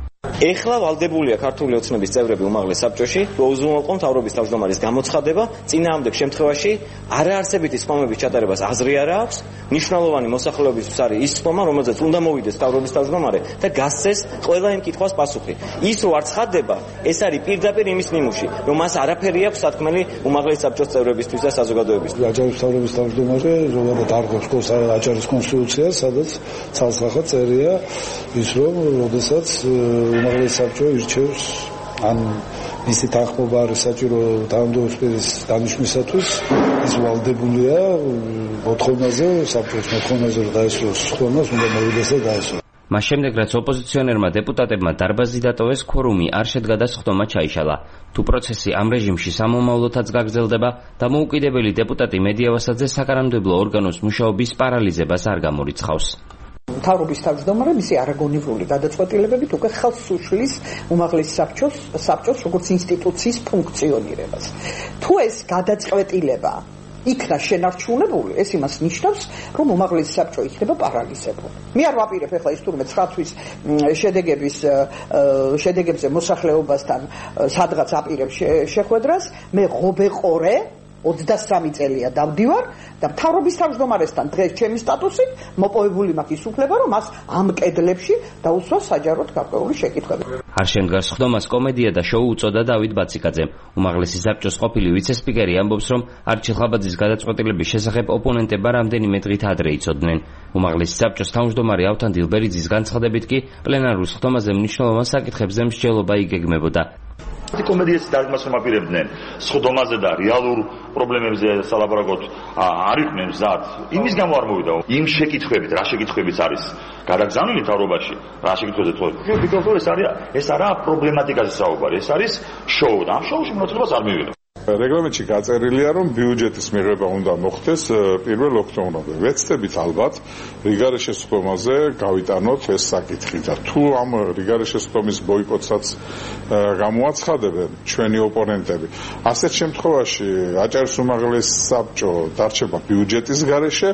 ეხლა ვალდებულია ქართული ოცნების წევრები უმაღლეს საბჭოში, უზრუნველყო მთავრობის თავმჯდომარის გამოცხადება, წინააღმდეგ შემთხვევაში არაარსებითი სხდომების ჩატარებას აზრი არ აქვს, მნიშვნელოვანი მოსახლეობისთვის არის ის სხდომა, რომელზეც უნდა მოვიდეს მთავრობის თავმჯდომარე და გასცეს ყველა იმ კითხვას პასუხი. ის რო არ ცხადდება, ეს არის პირდაპირ იმის ნიმუში, რომ მას არაფერი აქვს სათქმელი უმაღლეს საბჭოს წევრებისთვის და საზოგადოებისთვის. აჭარის მთავრობის თავმჯდომარე ზოგადად არღებს აჭარის კონსტიტუციას, სადაც ცალსახად წერია ის რომ როდესაც უმაღლეს საბჭო ირჩევს ან მისი თანხმობა არის საჭირო თანამდებობის პირის დანიშვნისათვის, ის ვალდებულია მოთხოვნაზე, საბჭოს მოთხოვნაზე დაესწროს სხდომას, უნდა მოვიდეს და დაესწროს. მას შემდეგ რაც ოპოზიციონერმა დეპუტატებმა დარბაზი დატოვეს, ქორუმი არ შედგა და სხდომა ჩაიშალა. თუ პროცესი ამ რეჟიმში სამომავლოდაც გაგრძელდება, დამოუკიდებელი დეპუტატი მედიავასაძე საკანონმდებლო ორგანოს მუშაობის პარალიზებას არ გამორიცხავს. მთავრობის თავმჯდომარე მისი არაგონივრული გადაწყვეტილებებით უკვე ხელს უშლის უმაღლეს საბჭოს საბჭოს როგორც ინსტიტუციის ფუნქციონირებას. თუ ეს გადაწყვეტილება იქნა შენარჩუნებული, ეს იმას ნიშნავს, რომ უმაღლესი საბჭო იქნება პარალიზებული. მე არ ვაპირებ ახლა ის თურმე ცხრა თვის შედეგების შედეგებზე მოსახლეობასთან სადღაც აპირებ შეხვედრას, მე ღობეყორე ოცდასამი წელია დავდივარ და მთავრობის თავმჯდომარესთან დღეს ჩემი სტატუსით მოპოვებული მაქვს ის უფლება, რომ მას ამ კედლებში დაუსვა საჯაროდ გარკვეული შეკითხვები. არ შემდგარ სხდომას კომედია და შოუ უწოდა დავით ბაციკაძემ. უმაღლესი საბჭოს ყოფილი ვიცე-სპიკერი ამბობს, რომ არჩილ ხაბაძის გადაწყვეტილების შესახებ ოპონენტებმა რამდენიმე დღით ადრე იცოდნენ. უმაღლესი საბჭოს თავმჯდომარე ავთან დილბერიძის განცხადებით კი პლენარულ სხდომაზე მნიშვნელოვან საკითხებზე მსჯელობა იგეგმებოდა. კომედიის დაგმას რომ აპირებდნენ სხდომაზე და რეალურ პრობლემებზე სალაპარაკოთ არ იყვნენ მზად. იმის გამო არ მოვიდა იმ შეკითხვებით, რა შეკითხვებიც არის გადაგზავნილი მთავრობაში, რა შეკითხვებზე თქო. ვფიქრობ, რომ ეს არის ეს არაა პრობლემატიკაზე საუბარი, ეს არის შოუ და ამ შოუში მონაწილეობას არ მივიღებ. რეგლამენტში გაწერილია, რომ ბიუჯეტის მიღება უნდა მოხდეს პირველ ოქტომბრამდე. ვეცდებით ალბათ რიგარეშე სხდომაზე გავიტანოთ ეს საკითხი და თუ ამ რიგარეშე სხდომის ბოიკოტსაც გამოაცხადებენ ჩვენი ოპონენტები, ასეთ შემთხვევაში აჭარის უმაღლეს საბჭო დარჩება ბიუჯეტის გარეშე.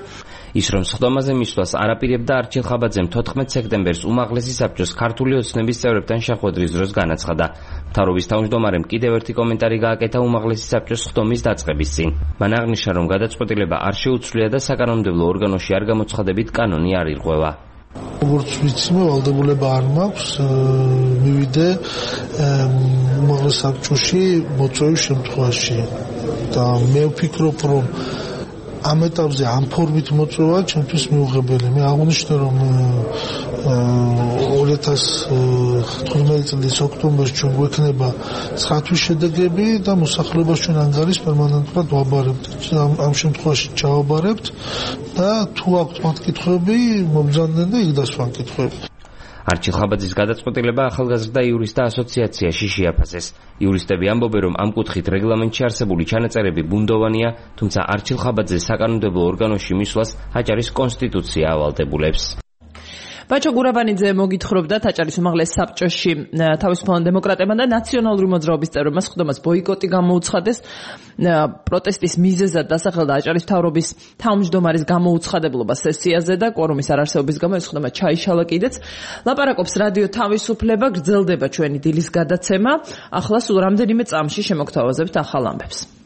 ის რომ სხდომაზე მისვლას არაპირებდა არჩილ ხაბაძემ თოთხმეტ სექტემბერს უმაღლესი საბჭოს ქართული ოცნების წევრებთან შეხვედრის დროს განაცხადა. მთავრობის თავმჯდომარემ კიდევ ერთი კომენტარი გააკეთა უმაღლესი საბჭოს სხდომის დაწყების წინ. მან აღნიშნა, რომ გადაწყვეტილება არ შეუცვლია და საკანონმდებლო ორგანოში არ გამოცხადებით კანონი არ ირღვევა. როგორც ვიცი, ვალდებულება არ მაქვს მივიდე უმაღლეს საბჭოში მოწვევის შემთხვევაში და მე ვფიქრობ, რომ ამ ეტაპზე ამ ფორმით მოწვევა ჩემთვის მიუღებელი. მე აღნიშნე, რომ ორი ათას თხუთმეტი წლის ოქტომბერში ჩვენ გვექნება ცხრა თვის შედეგები და მოსახლეობას ჩვენ ანგარიშს პერმანენტულად ვაბარებთ. ამ შემთხვევაში ჩავაბარებთ და თუ აქვთ მათ კითხვები, მომბრძანდნენ და იქ დასვან კითხვები. არჩილ ხაბაძის გადაწყვეტილება ახალგაზრდა იურისტთა ასოციაციაში შეაფასეს. იურისტები ამბობენ, რომ ამ კუთხით რეგლამენტში არსებული ჩანაწერები ბუნდოვანია, თუმცა არჩილ ხაბაძეს საკანონმდებლო ორგანოში მისვლას აჭარის კონსტიტუცია ავალდებულებს. ბაჩო გურაბანიძე მოგითხრობდა აჭარის უმაღლეს საბჭოში თავისუფალ დემოკრატებმა და ნაციონალური მოძრაობის წევრებმა სხდომას ბოიკოტი გამოუცხადეს. პროტესტის მიზეზად დასახელდა აჭარის მთავრობის თავმჯდომარის გამოუცხადებლობა სესიაზე და კვორუმის არარსებობის გამო ეს სხდომა ჩაიშალა კიდეც. ლაპარაკობს რადიო თავისუფლება, გრძელდება ჩვენი დილის გადაცემა. ახლა სულ რამდენიმე წამში შემოგთავაზებთ ახალ ამბებს.